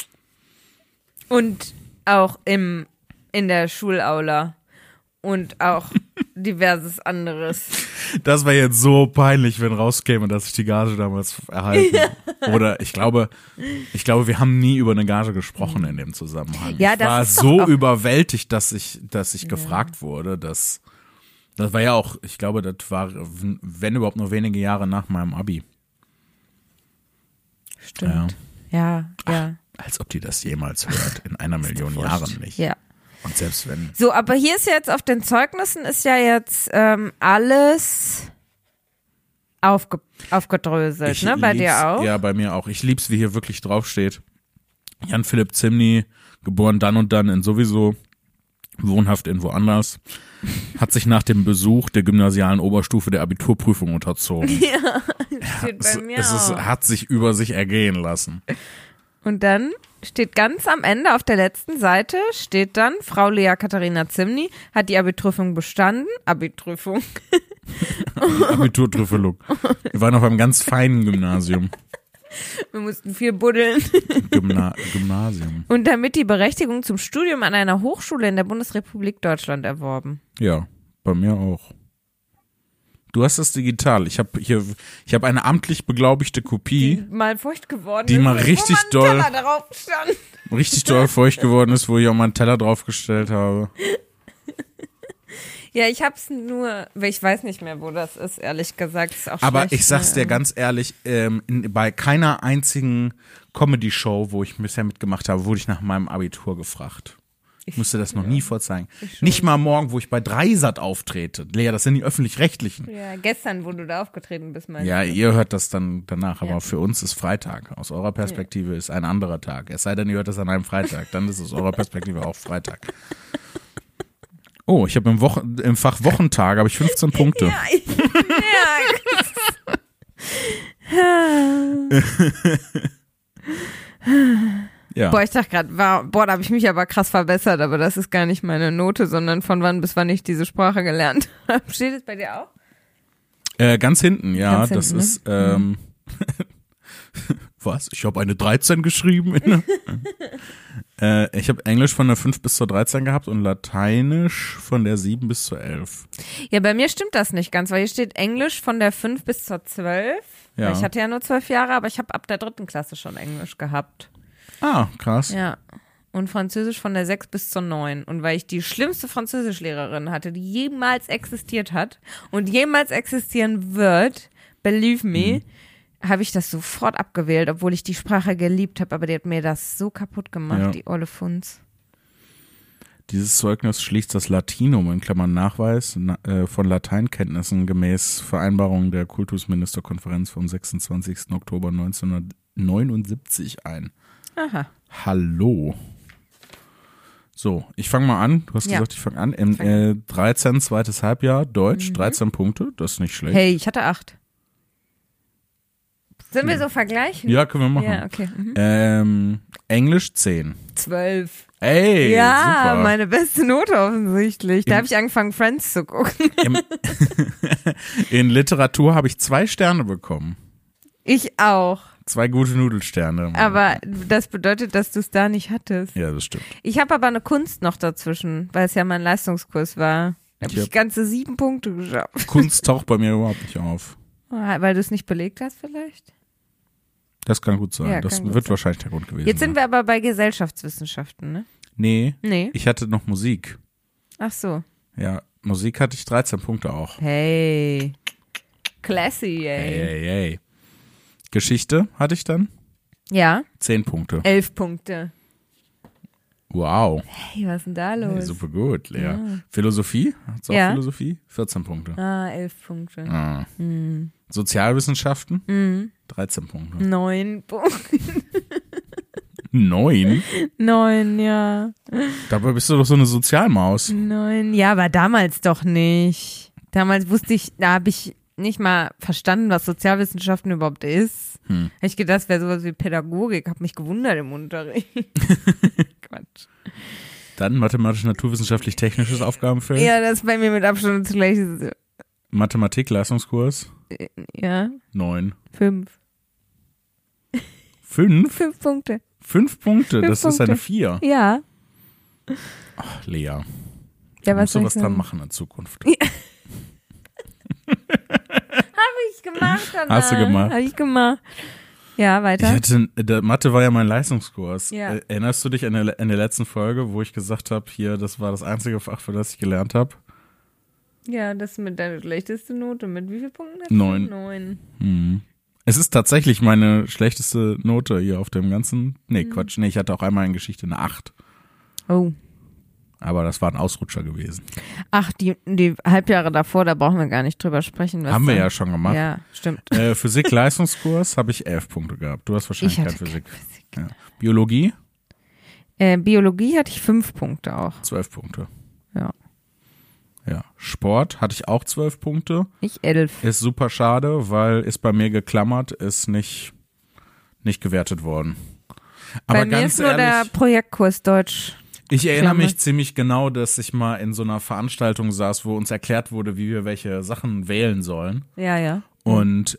Und auch in der Schulaula. Und auch diverses anderes. Das wäre jetzt so peinlich, wenn rauskäme, dass ich die Gage damals erhalten. Oder ich glaube, wir haben nie über eine Gage gesprochen in dem Zusammenhang. Ja, ich war so überwältigt, dass ich gefragt wurde. Das war ja auch, ich glaube, das war, wenn überhaupt nur wenige Jahre nach meinem Abi. Stimmt. Ja. Ach, als ob die das jemals hört. In einer Million Jahren nicht. Ja. Und selbst wenn. So, aber hier ist jetzt auf den Zeugnissen ist ja jetzt alles aufgedröselt, ne? Bei dir auch? Ja, bei mir auch. Ich lieb's, wie hier wirklich draufsteht. Jan Philipp Zimny, geboren dann und dann in sowieso. wohnhaft in woanders, hat sich nach dem Besuch der gymnasialen Oberstufe der Abiturprüfung unterzogen. Ja, steht bei mir auch. Hat sich über sich ergehen lassen. Und dann steht ganz am Ende auf der letzten Seite, steht dann, Frau Lea Katharina Zimny hat die Abiturprüfung bestanden. Abiturprüfung. Abiturtrüffelung. Wir waren auf einem ganz feinen Gymnasium. Wir mussten viel buddeln. Gymnasium. Und damit die Berechtigung zum Studium an einer Hochschule in der Bundesrepublik Deutschland erworben. Ja, bei mir auch. Du hast das digital. Ich habe eine amtlich beglaubigte Kopie, Die mal feucht geworden die ist, mal richtig wo doll, Teller darauf stand. richtig doll feucht geworden ist, wo ich auch mal einen Teller draufgestellt habe. Ja, ich hab's nur, ich weiß nicht mehr, wo das ist, ehrlich gesagt. Ist auch Aber schlecht, ich sag's dir ganz ehrlich, bei keiner einzigen Comedy-Show, wo ich bisher mitgemacht habe, wurde ich nach meinem Abitur gefragt. Ich musste das noch nie vorzeigen. Nicht mal morgen, wo ich bei Dreisat auftrete. Lea, das sind die Öffentlich-Rechtlichen. Ja, gestern, wo du da aufgetreten bist, meinst Ja, du? ihr hört das dann danach, aber Ja. für uns ist Freitag. Aus eurer Perspektive ist ein anderer Tag. Es sei denn, ihr hört das an einem Freitag, dann ist es aus eurer Perspektive auch Freitag. Oh, ich habe im Fach Wochentag habe ich 15 Punkte. Ja, Ja. Boah, ich dachte gerade, da habe ich mich aber krass verbessert, aber das ist gar nicht meine Note, sondern von wann bis wann ich diese Sprache gelernt habe. Steht es bei dir auch? Ganz hinten, ja. Ganz das hinten, ist, was? Ich habe eine 13 geschrieben. Ich habe Englisch von der 5 bis zur 13 gehabt und Lateinisch von der 7 bis zur 11. Ja, bei mir stimmt das nicht ganz, weil hier steht Englisch von der 5 bis zur 12. Ja. Weil ich hatte ja nur 12 Jahre, aber ich habe ab der 3. Klasse schon Englisch gehabt. Ah, krass. Ja. Und Französisch von der 6 bis zur 9. Und weil ich die schlimmste Französischlehrerin hatte, die jemals existiert hat und jemals existieren wird, believe me, habe ich das sofort abgewählt, obwohl ich die Sprache geliebt habe. Aber die hat mir das so kaputt gemacht, Ja. die olle Funz. Dieses Zeugnis schließt das Latinum in Klammern Nachweis von Lateinkenntnissen gemäß Vereinbarung der Kultusministerkonferenz vom 26. Oktober 1979 ein. Aha. Hallo. So, ich fange mal an. Du hast Ja. gesagt, ich fange an. 13, zweites Halbjahr, Deutsch, 13 Punkte, das ist nicht schlecht. Hey, ich hatte 8. Sollen wir so vergleichen? Ja, können wir machen. Ja, okay. Mhm. Englisch 10. 12. Ey, Ja, super. meine beste Note offensichtlich. Da habe ich angefangen, Friends zu gucken. In Literatur habe ich 2 Sterne bekommen. Ich auch. 2 gute Nudelsterne. Aber das bedeutet, dass du es da nicht hattest. Ja, das stimmt. Ich habe aber eine Kunst noch dazwischen, weil es ja mein Leistungskurs war. Da habe Ich hab- ich ganze 7 Punkte geschafft. Kunst taucht bei mir überhaupt nicht auf. Weil du es nicht belegt hast vielleicht? Das kann gut sein. Ja, das kann gut wird sein. wahrscheinlich der Grund gewesen Jetzt sind sein. wir aber bei Gesellschaftswissenschaften, ne? Nee, Nee. ich hatte noch Musik. Ach so. Ja, Musik hatte ich 13 Punkte auch. Hey. Classy, ey. Hey. Geschichte hatte ich dann Ja, 10 Punkte. 11 Punkte. Wow. Hey, was ist denn da los? Hey, super gut, Lea. Ja. Philosophie? Hat's auch Ja. Philosophie? 14 Punkte. 11 Punkte. Ah. Sozialwissenschaften? 13 Punkte. 9 Punkte. 9? 9, ja. Dabei bist du doch so eine Sozialmaus. 9, ja, aber damals doch nicht. Damals da habe ich nicht mal verstanden, was Sozialwissenschaften überhaupt ist. Hab ich gedacht, das wäre sowas wie Pädagogik. Hab mich gewundert im Unterricht. Quatsch. Dann mathematisch-naturwissenschaftlich-technisches Aufgabenfeld. Ja, das ist bei mir mit Abstand das schlechteste. Mathematik-Leistungskurs? Ja, 9. 5. 5? 5 Punkte. 5 Punkte, 5 das ist Punkte. eine 4. Ja. Ach, Lea, Ja, da was musst du soll was ich dran sagen? machen in Zukunft. Hab ich gemacht, Anna. Hast du gemacht? Hab ich gemacht. Ja, weiter. Mathe war ja mein Leistungskurs. Ja. Erinnerst du dich an der letzten Folge, wo ich gesagt habe, hier, das war das einzige Fach, für das ich gelernt habe? Ja, das mit deiner schlechteste Note. Mit wie vielen Punkten? 9. 9. Es ist tatsächlich meine schlechteste Note hier auf dem ganzen. Nee, Quatsch, nee, ich hatte auch einmal in Geschichte eine 8. Oh. Aber das war ein Ausrutscher gewesen. Ach, die Halbjahre davor, da brauchen wir gar nicht drüber sprechen. Was Haben wir dann- ja schon gemacht. Ja, stimmt. Physik-Leistungskurs habe ich 11 Punkte gehabt. Du hast wahrscheinlich Ich kein hatte Physik. Physik. Ja. Biologie, Biologie hatte ich 5 Punkte auch. 12 Punkte. Ja, Sport hatte ich auch 12 Punkte. Ich 11. Ist super schade, weil ist bei mir geklammert, ist nicht gewertet worden. Aber Bei mir ganz ist nur der ehrlich, Projektkurs Deutsch. ich erinnere mich Klammer. ziemlich genau, dass ich mal in so einer Veranstaltung saß, wo uns erklärt wurde, wie wir welche Sachen wählen sollen. Ja. Und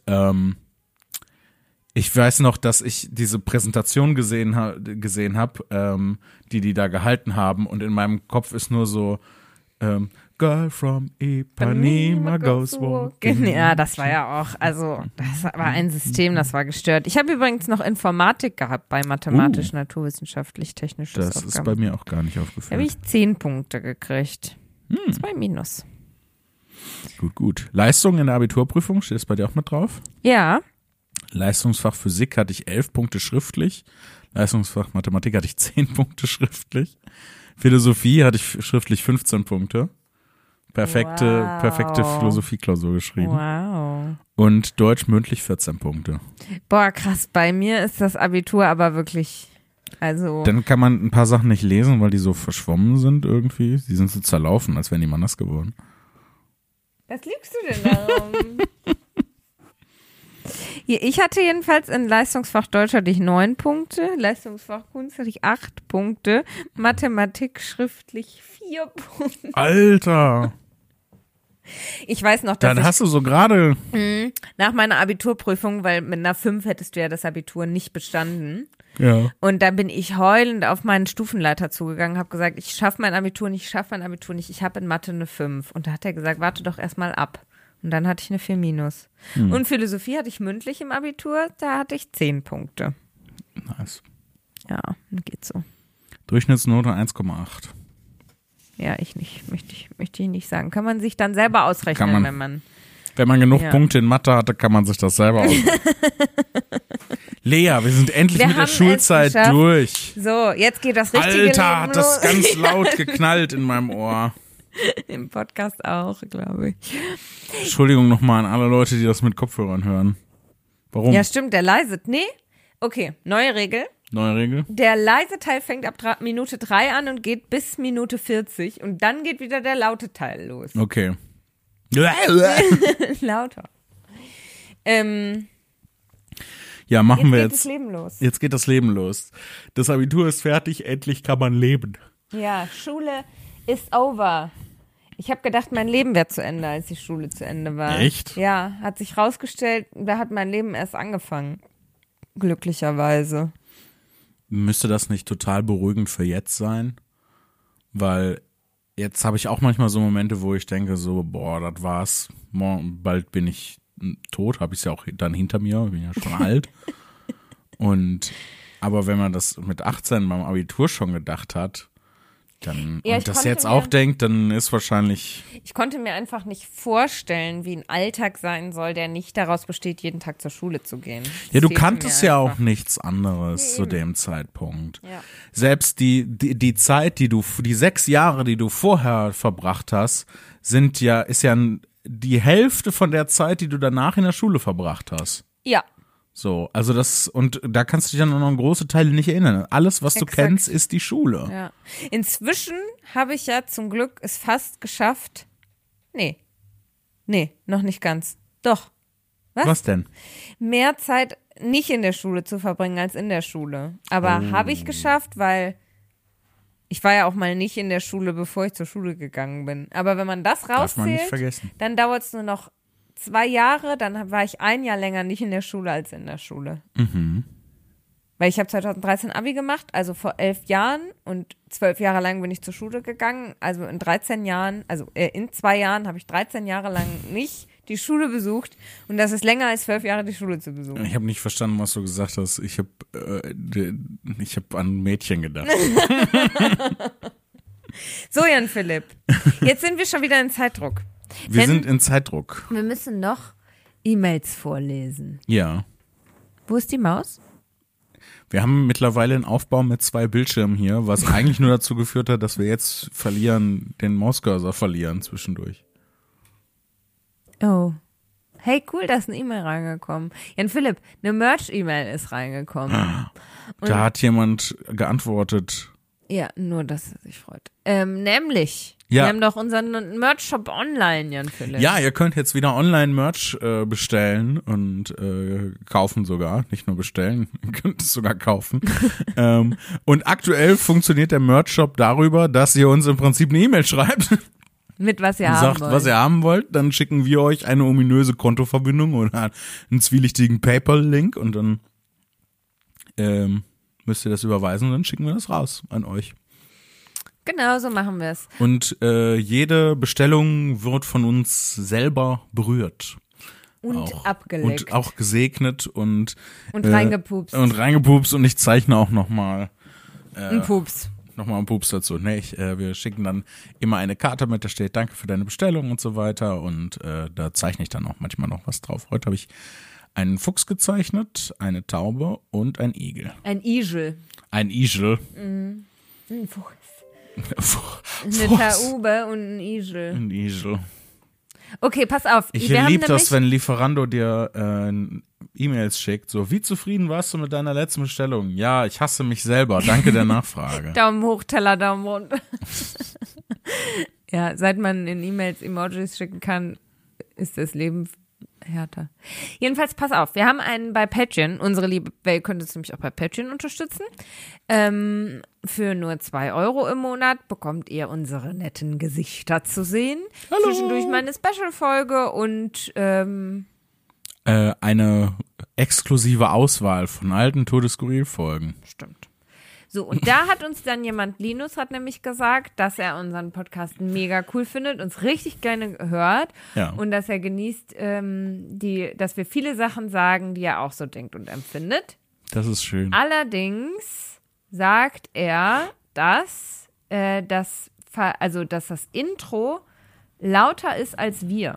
ich weiß noch, dass ich diese Präsentation gesehen habe, die da gehalten haben. Und in meinem Kopf ist nur so Girl from Ipanema goes walking. Ja, das war ja auch, also das war ein System, das war gestört. Ich habe übrigens noch Informatik gehabt bei mathematisch, naturwissenschaftlich, technisches Das ist Aufgaben. bei mir auch gar nicht Da habe aufgefallen. ich 10 Punkte gekriegt. 2 Minus. Gut. Leistung in der Abiturprüfung, steht es bei dir auch mit drauf? Ja, Leistungsfach Physik hatte ich 11 Punkte schriftlich. Leistungsfach Mathematik hatte ich 10 Punkte Philosophie hatte ich schriftlich 15 Punkte. Perfekte Philosophieklausur geschrieben. wow. Und Deutsch mündlich 14 Punkte. Boah, krass, bei mir ist das Abitur aber wirklich, also, Dann kann man ein paar Sachen nicht lesen, weil die so verschwommen sind irgendwie. Die sind so zerlaufen, als wären die mal nass geworden. was liebst du denn darum? Hier, ich hatte jedenfalls in Leistungsfach Deutsch hatte ich 9 Punkte, Leistungsfach Kunst hatte ich 8 Punkte, Mathematik schriftlich 4 Punkte. Alter! Ich weiß noch, dass Dann hast du so gerade. nach meiner Abiturprüfung, weil mit einer 5 hättest du ja das Abitur nicht bestanden. Ja. Und da bin ich heulend auf meinen Stufenleiter zugegangen, habe gesagt, ich schaffe mein Abitur nicht, ich habe in Mathe eine 5. Und da hat er gesagt, warte doch erstmal ab. Und dann hatte ich eine 4 minus. Und Philosophie hatte ich mündlich im Abitur, da hatte ich 10 Punkte. Nice. Ja, geht so. Durchschnittsnote 1,8. Ja, ich nicht, möchte ich nicht sagen. Kann man sich dann selber ausrechnen, Kann man. wenn man. Wenn man genug Ja. Punkte in Mathe hatte, kann man sich das selber ausrechnen. Lea, wir sind endlich Wir mit der haben es Schulzeit geschafft. durch. So, jetzt geht das richtige Alter, Leben hat das los. ganz laut geknallt in meinem Ohr. Im Podcast auch, glaube ich. Entschuldigung nochmal an alle Leute, die das mit Kopfhörern hören. Warum? Ja, stimmt, der leise. Nee? Okay, neue Regel. Neue Regel? Der leise Teil fängt ab Minute 3 an und geht bis Minute 40 und dann geht wieder der laute Teil los. Okay. Lauter. Ja, machen wir Geht das jetzt. Leben los. Jetzt geht das Leben los. Das Abitur ist fertig, endlich kann man leben. Ja, Schule ist over. Ich habe gedacht, mein Leben wäre zu Ende, als die Schule zu Ende war. Echt? Ja, hat sich rausgestellt, da hat mein Leben erst angefangen. Glücklicherweise. Müsste das nicht total beruhigend für jetzt sein? Weil jetzt habe ich auch manchmal so Momente, wo ich denke so, boah, das war's. Bald bin ich tot, habe ich es ja auch dann hinter mir, bin ja schon alt. Aber wenn man das mit 18 beim Abitur schon gedacht hat, dann Ja, und das jetzt auch denkt, dann ist wahrscheinlich. Ich konnte mir einfach nicht vorstellen, wie ein Alltag sein soll, der nicht daraus besteht, jeden Tag zur Schule zu gehen. Ja, du fehlte kanntest mir ja einfach. auch nichts anderes zu dem Zeitpunkt. Ja. Selbst die Zeit, die 6 Jahre, die du vorher verbracht hast, ist ja die Hälfte von der Zeit, die du danach in der Schule verbracht hast. Ja, So, also und da kannst du dich dann auch noch an große Teile nicht erinnern. Alles, was du Exakt. kennst, ist die Schule. ja. Inzwischen habe ich ja zum Glück es fast geschafft. Nee, noch nicht ganz. Doch. Was denn? Mehr Zeit nicht in der Schule zu verbringen als in der Schule. Aber habe ich geschafft, weil ich war ja auch mal nicht in der Schule, bevor ich zur Schule gegangen bin. Aber wenn man das Darf man nicht rauszählt, vergessen. dann dauert es nur noch 2 Jahre, dann war ich 1 Jahr länger nicht in der Schule als in der Schule. Weil ich habe 2013 Abi gemacht, also vor 11 Jahren und 12 Jahre lang bin ich zur Schule gegangen. Also in 13 Jahren, in 2 Jahren habe ich 13 Jahre lang nicht die Schule besucht und das ist länger als 12 Jahre die Schule zu besuchen. Ich habe nicht verstanden, was du gesagt hast. Ich hab an Mädchen gedacht. So, Jan Philipp, jetzt sind wir schon wieder in Zeitdruck. Wir sind in Zeitdruck. Wir müssen noch E-Mails vorlesen. Ja. Wo ist die Maus? Wir haben mittlerweile einen Aufbau mit 2 Bildschirmen hier, was eigentlich nur dazu geführt hat, dass wir jetzt den Mauscursor verlieren zwischendurch. Oh. Hey, cool, da ist eine E-Mail reingekommen. Jan Philipp, eine Merch-E-Mail ist reingekommen. Da hat jemand geantwortet. Ja, nur, dass er sich freut. Nämlich, Ja. wir haben doch unseren Merch-Shop online, Jan Philipp. Ja, ihr könnt jetzt wieder Online-Merch bestellen und kaufen sogar. Nicht nur bestellen, ihr könnt es sogar kaufen. Und aktuell funktioniert der Merch-Shop darüber, dass ihr uns im Prinzip eine E-Mail schreibt. Mit was ihr Und haben sagt, wollt. was ihr haben wollt, dann schicken wir euch eine ominöse Kontoverbindung oder einen zwielichtigen PayPal-Link und dann müsst ihr das überweisen und dann schicken wir das raus an euch. Genau, so machen wir es. Und jede Bestellung wird von uns selber berührt. Und Auch. abgeleckt. Und auch gesegnet und reingepupst. Und reingepupst und ich zeichne auch nochmal Ein Pups. einen Pups dazu. Nee, wir schicken dann immer eine Karte mit, da steht Danke für deine Bestellung und so weiter und da zeichne ich dann auch manchmal noch was drauf. Heute habe ich einen Fuchs gezeichnet, eine Taube und ein Igel. Ein Igel. Ein Igel. Ein Fuchs. Eine Fuchs. Taube und ein Igel. Ein Igel. Okay, pass auf. Ich Wir haben liebe das, nämlich- wenn Lieferando dir E-Mails schickt, so, wie zufrieden warst du mit deiner letzten Bestellung? Ja, ich hasse mich selber, danke der Nachfrage. Daumen hoch, Teller, Daumen runter. Ja, seit man in E-Mails Emojis schicken kann, ist das Leben härter. Jedenfalls, pass auf, wir haben einen bei Patreon, unsere liebe Welt könnte es nämlich auch bei Patreon unterstützen. Für nur 2 Euro im Monat bekommt ihr unsere netten Gesichter zu sehen. Hallo. Zwischendurch mal eine Special-Folge und Eine exklusive Auswahl von alten Todesskurril-Folgen. stimmt. So, und da hat uns dann jemand, Linus hat nämlich gesagt, dass er unseren Podcast mega cool findet, uns richtig gerne hört Ja. und dass er genießt, dass wir viele Sachen sagen, die er auch so denkt und empfindet. Das ist schön. Allerdings sagt er, dass das Intro lauter ist als wir.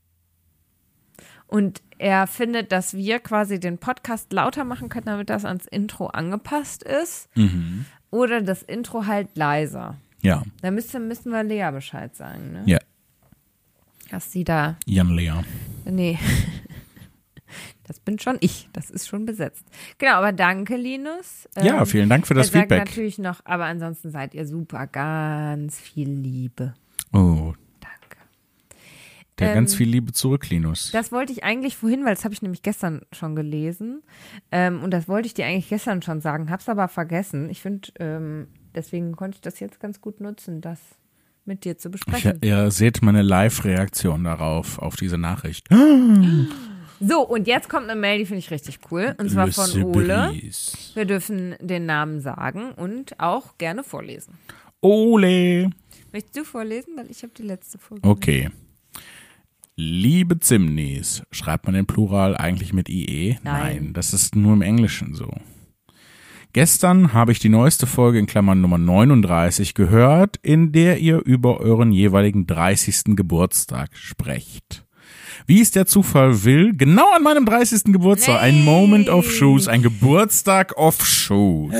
Und er findet, dass wir quasi den Podcast lauter machen können, damit das ans Intro angepasst ist. Mhm. Oder das Intro halt leiser. Ja, Da müssen wir Lea Bescheid sagen, ne? ja. Dass sie da, Jan Lea. nee. Das bin schon ich. Das ist schon besetzt. Genau, aber danke, Linus. Ja, vielen Dank für das er sagt Feedback. natürlich noch, aber ansonsten seid ihr super. Ganz viel Liebe. Oh, Danke. ganz viel Liebe zurück, Linus. Das wollte ich eigentlich vorhin, weil das habe ich nämlich gestern schon gelesen. Und das wollte ich dir eigentlich gestern schon sagen, hab's aber vergessen. Ich finde, deswegen konnte ich das jetzt ganz gut nutzen, das mit dir zu besprechen. Ihr seht meine Live-Reaktion darauf, auf diese Nachricht. So, und jetzt kommt eine Mail, die finde ich richtig cool. Und zwar von Ole. Brise. Wir dürfen den Namen sagen und auch gerne vorlesen. Ole. Möchtest du vorlesen? Weil ich habe die letzte Folge. Okay. Liebe Zimnis, schreibt man den Plural eigentlich mit IE? Nein. Das ist nur im Englischen so. Gestern habe ich die neueste Folge in Klammern Nummer 39 gehört, in der ihr über euren jeweiligen 30. Geburtstag sprecht. Wie es der Zufall will, genau an meinem 30. Geburtstag, ein Moment of Shoes, ein Geburtstag of Shoes.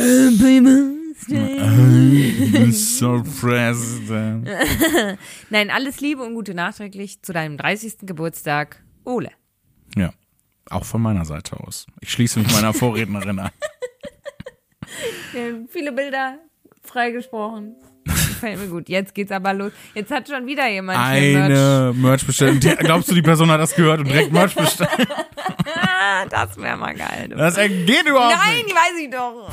Mr. President. Nein, alles Liebe und gute nachträglich zu deinem 30. Geburtstag, Ole. Ja, auch von meiner Seite aus. Ich schließe mich meiner Vorrednerin an. Viele Bilder freigesprochen. Gefällt mir gut. Jetzt geht's aber los. Jetzt hat schon wieder jemand hier Merch. Eine Merch-Bestellung. Glaubst du, die Person hat das gehört und direkt Merch bestellt? Das wäre mal geil. Du. Das geht überhaupt Nein, nicht. weiß ich doch.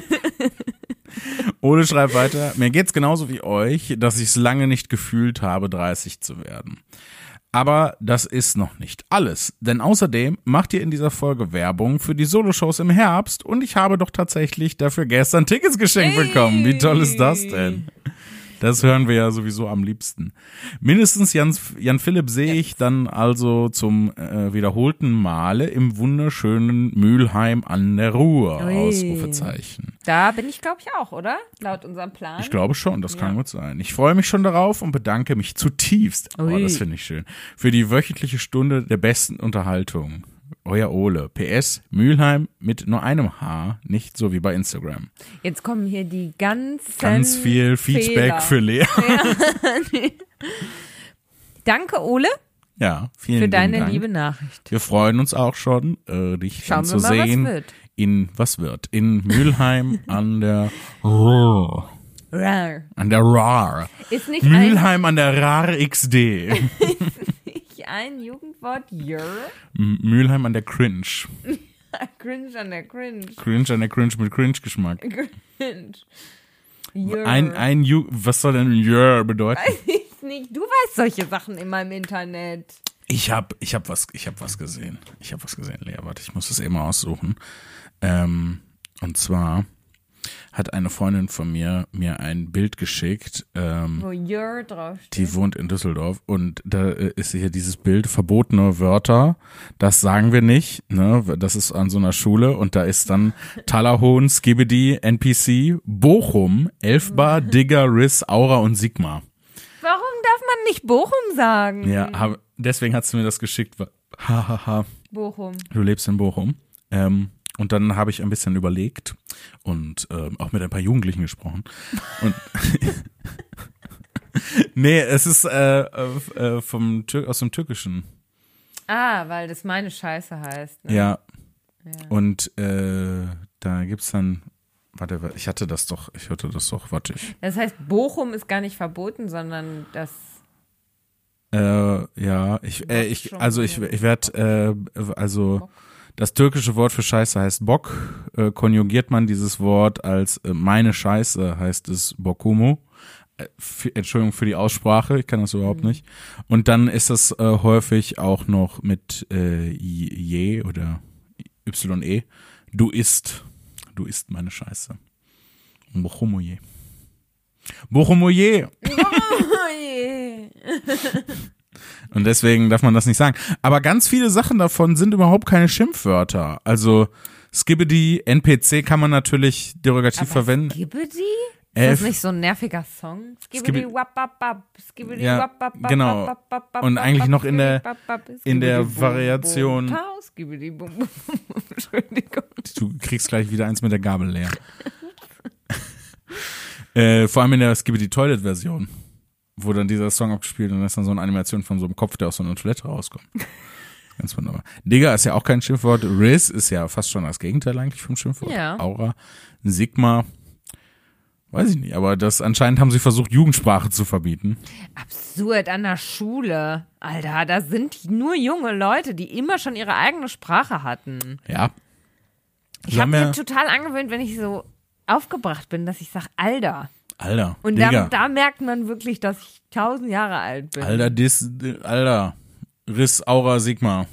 Ole schreibt weiter. Mir geht's genauso wie euch, dass ich es lange nicht gefühlt habe, 30 zu werden. Aber das ist noch nicht alles, denn außerdem macht ihr in dieser Folge Werbung für die Soloshows im Herbst und ich habe doch tatsächlich dafür gestern Tickets geschenkt bekommen. Wie toll ist das denn? Das hören wir ja sowieso am liebsten. Mindestens Jan Philipp sehe ich dann also zum wiederholten Male im wunderschönen Mülheim an der Ruhr. Ui. Ausrufezeichen. Da bin ich, glaube ich, auch, oder? Laut unserem Plan. Ich glaube schon, das kann Ja. gut sein. Ich freue mich schon darauf und bedanke mich zutiefst, Ui. das finde ich schön, für die wöchentliche Stunde der besten Unterhaltung. Euer Ole. PS, Mülheim mit nur einem H, nicht so wie bei Instagram. Jetzt kommen hier die ganzen Ganz viel Feedback Fehler. für Lea. Danke, Ole, Ja, vielen für lieben deine Dank. liebe Nachricht. Wir freuen uns auch schon, dich Schauen dann wir zu mal, sehen. was wird. In Mülheim an der Ruhr. Rar. An der RAR. Ist nicht Mülheim an der RAR XD. ein Jugendwort? Jör? Mülheim an der Cringe. Cringe an der Cringe. Cringe an der Cringe mit Cringe-Geschmack. Cringe. Jör. Was soll denn Jör bedeuten? Weiß ich nicht. Du weißt solche Sachen immer im Internet. Ich hab was gesehen. Lea, warte, ich muss das eben mal aussuchen. Und zwar hat eine Freundin von mir ein Bild geschickt. Wo Jör draufsteht. Die wohnt in Düsseldorf und da ist hier dieses Bild, verbotene Wörter, das sagen wir nicht, ne? Das ist an so einer Schule und da ist dann Talahon, Skibidi, NPC, Bochum, Elfbar, Digger, Riss, Aura und Sigma. Warum darf man nicht Bochum sagen? Ja, deswegen hat sie mir das geschickt. Hahaha. Bochum. Du lebst in Bochum. Und dann habe ich ein bisschen überlegt und auch mit ein paar Jugendlichen gesprochen. Und nee, es ist aus dem Türkischen. Ah, weil das meine Scheiße heißt. Ne? Ja. Und da gibt's dann, warte, ich hörte das doch, warte ich. Das heißt, Bochum ist gar nicht verboten, sondern das. Ja, ich werde, das türkische Wort für Scheiße heißt Bock. Konjugiert man dieses Wort als meine Scheiße, heißt es Bokumu. Entschuldigung für die Aussprache, ich kann das überhaupt nicht. Und dann ist das häufig auch noch mit je oder ye. Du isst meine Scheiße. Bochumuye. Bochumuye. Und deswegen darf man das nicht sagen. Aber ganz viele Sachen davon sind überhaupt keine Schimpfwörter. Also Skibidi, NPC kann man natürlich derogativ verwenden. Skibidi? Ist das nicht so ein nerviger Song? Skibidi wap wap wap, Skibidi wap wap wap. Genau. Wap, wap, wap, und eigentlich noch in der Skibidi, Variation. bum, bum, Skibidi, bum, bum. Entschuldigung. Du kriegst gleich wieder eins mit der Gabel leer. Vor allem in der Skibidi Toilet Version, wo dann dieser Song abgespielt und dann ist dann so eine Animation von so einem Kopf, der aus so einer Toilette rauskommt. Ganz wunderbar. Digga ist ja auch kein Schimpfwort. Riz ist ja fast schon das Gegenteil eigentlich vom Schimpfwort. Ja. Aura, Sigma, weiß ich nicht, aber anscheinend haben sie versucht, Jugendsprache zu verbieten. Absurd an der Schule. Alter, da sind nur junge Leute, die immer schon ihre eigene Sprache hatten. Ja. Ich habe mir total angewöhnt, wenn ich so aufgebracht bin, dass ich sage, Alter. Und da merkt man wirklich, dass ich 1000 Jahre alt bin. Alter. Riss, Aura, Sigma.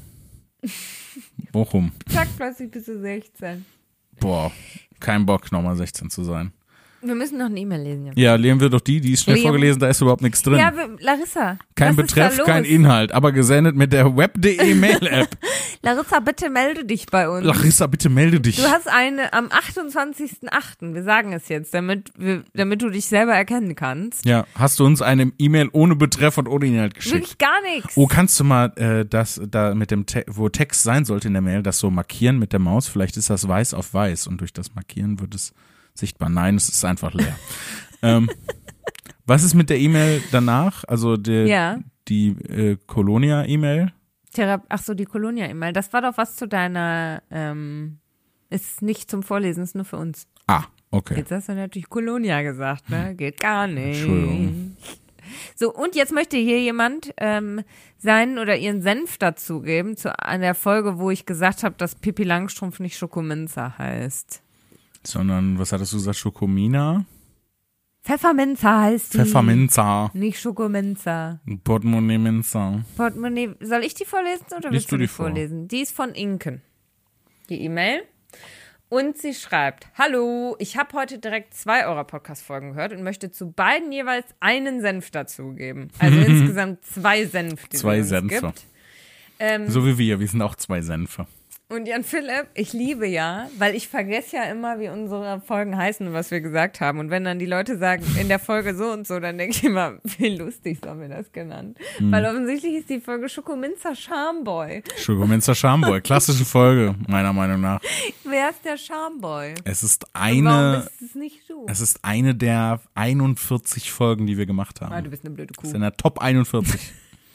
Bochum. Zack, plötzlich bist du 16. Boah, kein Bock, nochmal 16 zu sein. Wir müssen noch eine E-Mail lesen. Ja, lesen wir doch die ist schnell vorgelesen, da ist überhaupt nichts drin. Ja, Larissa. Kein Betreff, kein Inhalt, aber gesendet mit der Web.de Mail-App. Larissa, bitte melde dich bei uns. Larissa, bitte melde dich. Du hast eine am 28.08., wir sagen es jetzt, damit du dich selber erkennen kannst. Ja, hast du uns eine E-Mail ohne Betreff und ohne Inhalt geschickt? Wirklich gar nichts. Oh, kannst du mal das da mit dem, wo Text sein sollte in der Mail, das so markieren mit der Maus? Vielleicht ist das weiß auf weiß und durch das Markieren wird es sichtbar. Nein, es ist einfach leer. Was ist mit der E-Mail danach? Also die Colonia-E-Mail? Ach so, die Colonia-E-Mail. Das war doch was zu deiner, ist nicht zum Vorlesen, ist nur für uns. Ah, okay. Jetzt hast du natürlich Colonia gesagt, ne? Geht gar nicht. Entschuldigung. So, und jetzt möchte hier jemand seinen oder ihren Senf dazugeben an der Folge, wo ich gesagt habe, dass Pippi Langstrumpf nicht Schokominzer heißt. Sondern, was hattest du gesagt, Schokomina? Pfefferminzer heißt die. Pfefferminzer. Nicht Schokominzer. Portemonnaie-Minzer. Portemonnaie. Soll ich die vorlesen oder willst du die vor? vorlesen? Die ist von Inken. Die E-Mail. Und sie schreibt: Hallo, ich habe heute direkt 2 eurer Podcast-Folgen gehört und möchte zu beiden jeweils einen Senf dazugeben. Also insgesamt 2 Senf, die 2 es Senfe. gibt. So wie wir sind auch 2 Senfe. Und Jan Philipp, ich liebe ja, weil ich vergesse ja immer, wie unsere Folgen heißen und was wir gesagt haben. Und wenn dann die Leute sagen, in der Folge so und so, dann denke ich immer, wie lustig haben wir das genannt. Weil offensichtlich ist die Folge Schokominzer Charmboy. Schokominzer Charmboy, klassische Folge, meiner Meinung nach. Wer ist der Charmboy? Es ist Warum bist es nicht du? Es ist eine der 41 Folgen, die wir gemacht haben. Ah, du bist eine blöde Kuh. Das ist in der Top 41.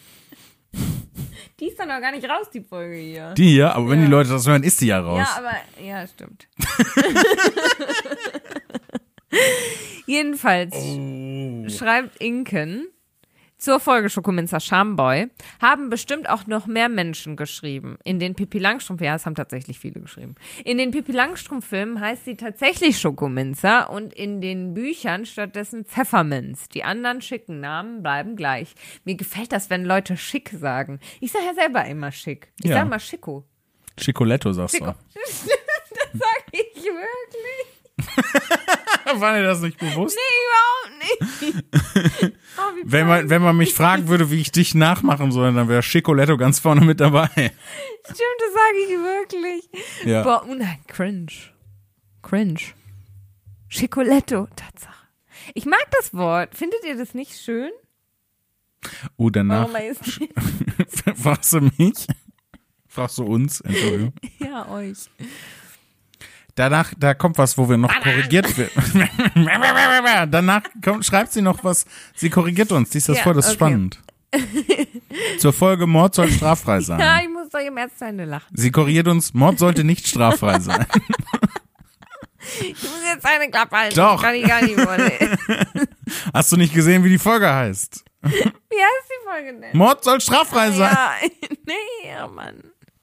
Die ist doch noch gar nicht raus, die Folge hier. Die hier, aber wenn die Leute das hören, ist die ja raus. Ja, aber, ja, stimmt. Jedenfalls schreibt Inken zur Folge Schokominzer Schamboy, haben bestimmt auch noch mehr Menschen geschrieben. In den Pippi Langstrumpf, ja, es haben tatsächlich viele geschrieben. In den Pippi Langstrumpf-Filmen heißt sie tatsächlich Schokominzer und in den Büchern stattdessen Pfefferminz. Die anderen schicken Namen bleiben gleich. Mir gefällt das, wenn Leute schick sagen. Ich sage ja selber immer schick. Ich sage mal Schicko. Schicoletto sagst du. Das sage ich wirklich. War dir das nicht bewusst? Nee, überhaupt nicht. Oh, Wenn man mich fragen würde, wie ich dich nachmachen soll, dann wäre Schicoletto ganz vorne mit dabei. Stimmt, das sage ich wirklich. Ja. Boah, nein, cringe. Schicoletto, Tatsache. Ich mag das Wort. Findet ihr das nicht schön? Danach Warum ist fragst du mich? Fragst du uns? Entschuldigung. Ja, euch. Danach, da kommt was, wo wir noch korrigiert werden. Danach schreibt sie noch was, sie korrigiert uns. Die ist das voll, das ist spannend. Zur Folge Mord soll straffrei sein. Ja, ich muss doch im Ernst zu Ende lachen. Sie korrigiert uns, Mord sollte nicht straffrei sein. Ich muss jetzt eine Klappe halten. Doch. Kann ich gar nicht wollen. Hast du nicht gesehen, wie die Folge heißt? Wie heißt die Folge denn? Mord soll straffrei sein. Ja, nee, ja, Mann.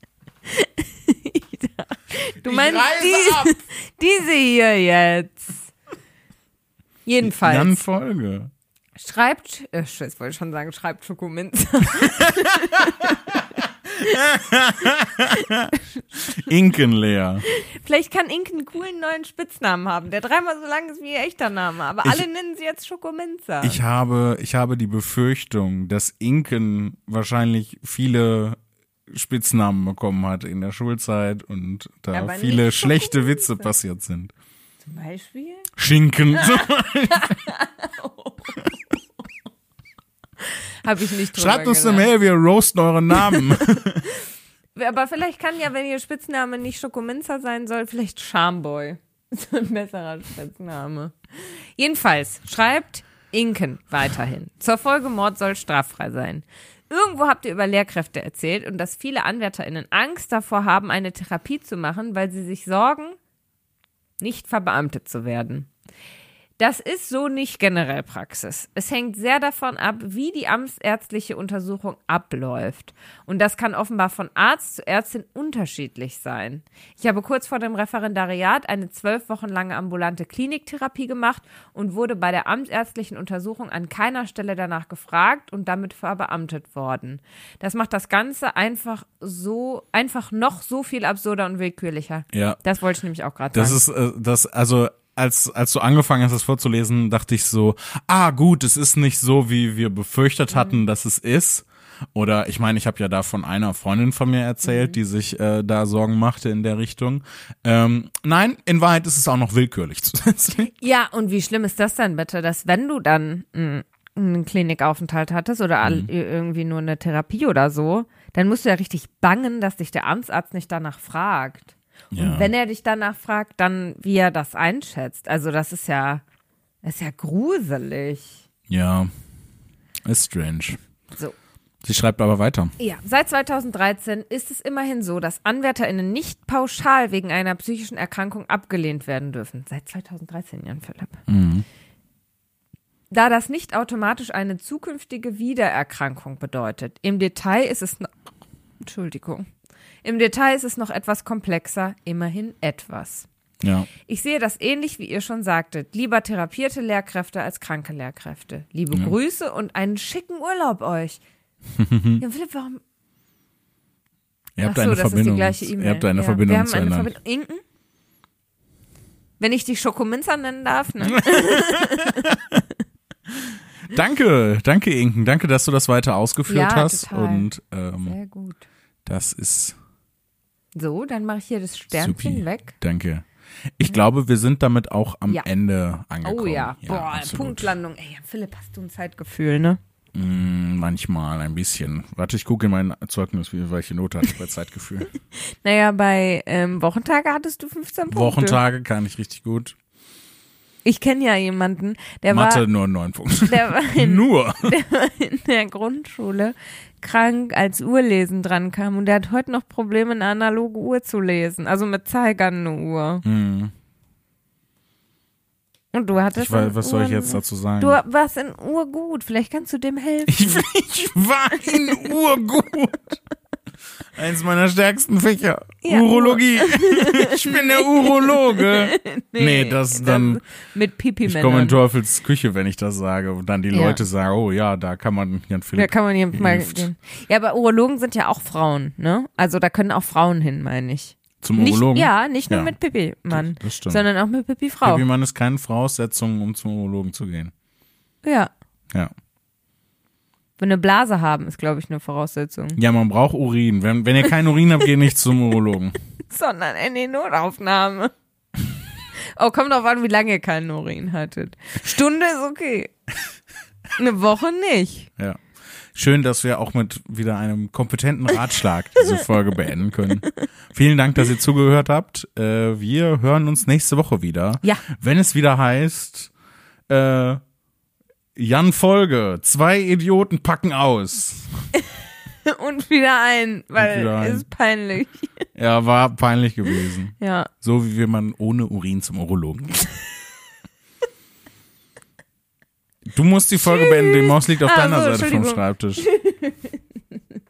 Du meinst diese hier jetzt. Jedenfalls. Dann Folge. Schreibt, ich wollte schon sagen, schreibt Schokominzer. Inkenlea. Vielleicht kann Inken einen coolen neuen Spitznamen haben, der dreimal so lang ist wie ihr echter Name. Aber alle nennen sie jetzt Schokominzer. Ich habe die Befürchtung, dass Inken wahrscheinlich viele Spitznamen bekommen hat in der Schulzeit und da Aber viele nicht schlechte Witze passiert sind. Zum Beispiel? Schinken. Habe ich nicht drüber Schreibt uns eine gelacht. Mail, wir roasten eure Namen. Aber vielleicht kann ja, wenn ihr Spitzname nicht Schokominzer sein soll, vielleicht Schamboy. So ein besserer Spitzname. Jedenfalls schreibt Inken weiterhin. Zur Folge Mord soll straffrei sein. Irgendwo habt ihr über Lehrkräfte erzählt und dass viele AnwärterInnen Angst davor haben, eine Therapie zu machen, weil sie sich sorgen, nicht verbeamtet zu werden. Das ist so nicht generell Praxis. Es hängt sehr davon ab, wie die amtsärztliche Untersuchung abläuft. Und das kann offenbar von Arzt zu Ärztin unterschiedlich sein. Ich habe kurz vor dem Referendariat eine 12 Wochen lange ambulante Kliniktherapie gemacht und wurde bei der amtsärztlichen Untersuchung an keiner Stelle danach gefragt und damit verbeamtet worden. Das macht das Ganze einfach noch so viel absurder und willkürlicher. Ja. Das wollte ich nämlich auch gerade Das sagen. ist, als du angefangen hast, das vorzulesen, dachte ich so, gut, es ist nicht so, wie wir befürchtet hatten, dass es ist. Oder ich meine, ich habe ja da von einer Freundin von mir erzählt, die sich da Sorgen machte in der Richtung. Nein, in Wahrheit ist es auch noch willkürlich zusätzlich. Ja, und wie schlimm ist das denn bitte, dass wenn du dann einen Klinikaufenthalt hattest oder irgendwie nur eine Therapie oder so, dann musst du ja richtig bangen, dass dich der Amtsarzt nicht danach fragt. Ja. Und wenn er dich danach fragt, dann wie er das einschätzt. Also das ist ja gruselig. Ja, ist strange. So. Sie schreibt aber weiter. Ja, seit 2013 ist es immerhin so, dass AnwärterInnen nicht pauschal wegen einer psychischen Erkrankung abgelehnt werden dürfen. Seit 2013, Jan Philipp. Mhm. Da das nicht automatisch eine zukünftige Wiedererkrankung bedeutet. Im Detail ist es noch etwas komplexer, immerhin etwas. Ja. Ich sehe das ähnlich, wie ihr schon sagtet. Lieber therapierte Lehrkräfte als kranke Lehrkräfte. Liebe Grüße und einen schicken Urlaub euch. Ja, Philipp, warum? Ihr habt Ach so, eine das Verbindung. ist die gleiche E-Mail. Ihr habt eine Ja, Verbindung wir haben eine zueinander. Verbindung. Inken? Wenn ich dich Schokominzer nennen darf, ne? Danke, Inken. Danke, dass du das weiter ausgeführt Ja, hast. total. Und Sehr gut. das ist So, dann mache ich hier das Sternchen supi. weg. Danke. Ich glaube, wir sind damit auch am Ja. Ende angekommen. Oh ja, boah, absolut. Punktlandung. Ey, Philipp, hast du ein Zeitgefühl, ne? Manchmal ein bisschen. Warte, ich gucke in mein Zeugnis, welche Note hatte ich bei Zeitgefühl. Naja, bei Wochentage hattest du 15 Punkte. Wochentage kann ich richtig gut. Ich kenne ja jemanden, der Mathe war nur 9 Punkte. der war in Nur. der Grundschule krank, als Uhrlesen dran kam und der hat heute noch Probleme, eine analoge Uhr zu lesen, also mit Zeigern eine Uhr. Und du hattest Was soll ich jetzt dazu sagen? Du warst in Urgut, vielleicht kannst du dem helfen. Ich war in Urgut. Eins meiner stärksten Fächer. Ja, Urologie. Ich bin der Urologe. Nee, das dann. Mit Ich Pipi-Männern. komme in Teufels Küche, wenn ich das sage. Und dann die Ja. Leute sagen, oh ja, da kann man Jan Philipp. Da kann man hier mal hilft. gehen. Ja, aber Urologen sind ja auch Frauen, ne? Also da können auch Frauen hin, meine ich. Zum Urologen? Nicht nur Ja. mit Pipi-Mann, Das stimmt. sondern auch mit Pipi-Frau. Pipi-Mann ist keine Voraussetzung, um zum Urologen zu gehen. Ja. Ja. Eine Blase haben ist, glaube ich, eine Voraussetzung. Ja, man braucht Urin. Wenn ihr keinen Urin habt, geht nicht zum Urologen. Sondern in die Notaufnahme. Oh, kommt drauf an, wie lange ihr keinen Urin hattet. Stunde ist okay. Eine Woche nicht. Ja. Schön, dass wir auch mit wieder einem kompetenten Ratschlag diese Folge beenden können. Vielen Dank, dass ihr zugehört habt. Wir hören uns nächste Woche wieder. Ja. Wenn es wieder heißt, Jan Folge, 2 Idioten packen aus. Und wieder ein, weil wieder ein. es ist peinlich. Ja, war peinlich gewesen. Ja. So wie wenn man ohne Urin zum Urologen geht. Du musst die Folge beenden, die Maus liegt auf deiner Seite vom Entschuldigung. Schreibtisch.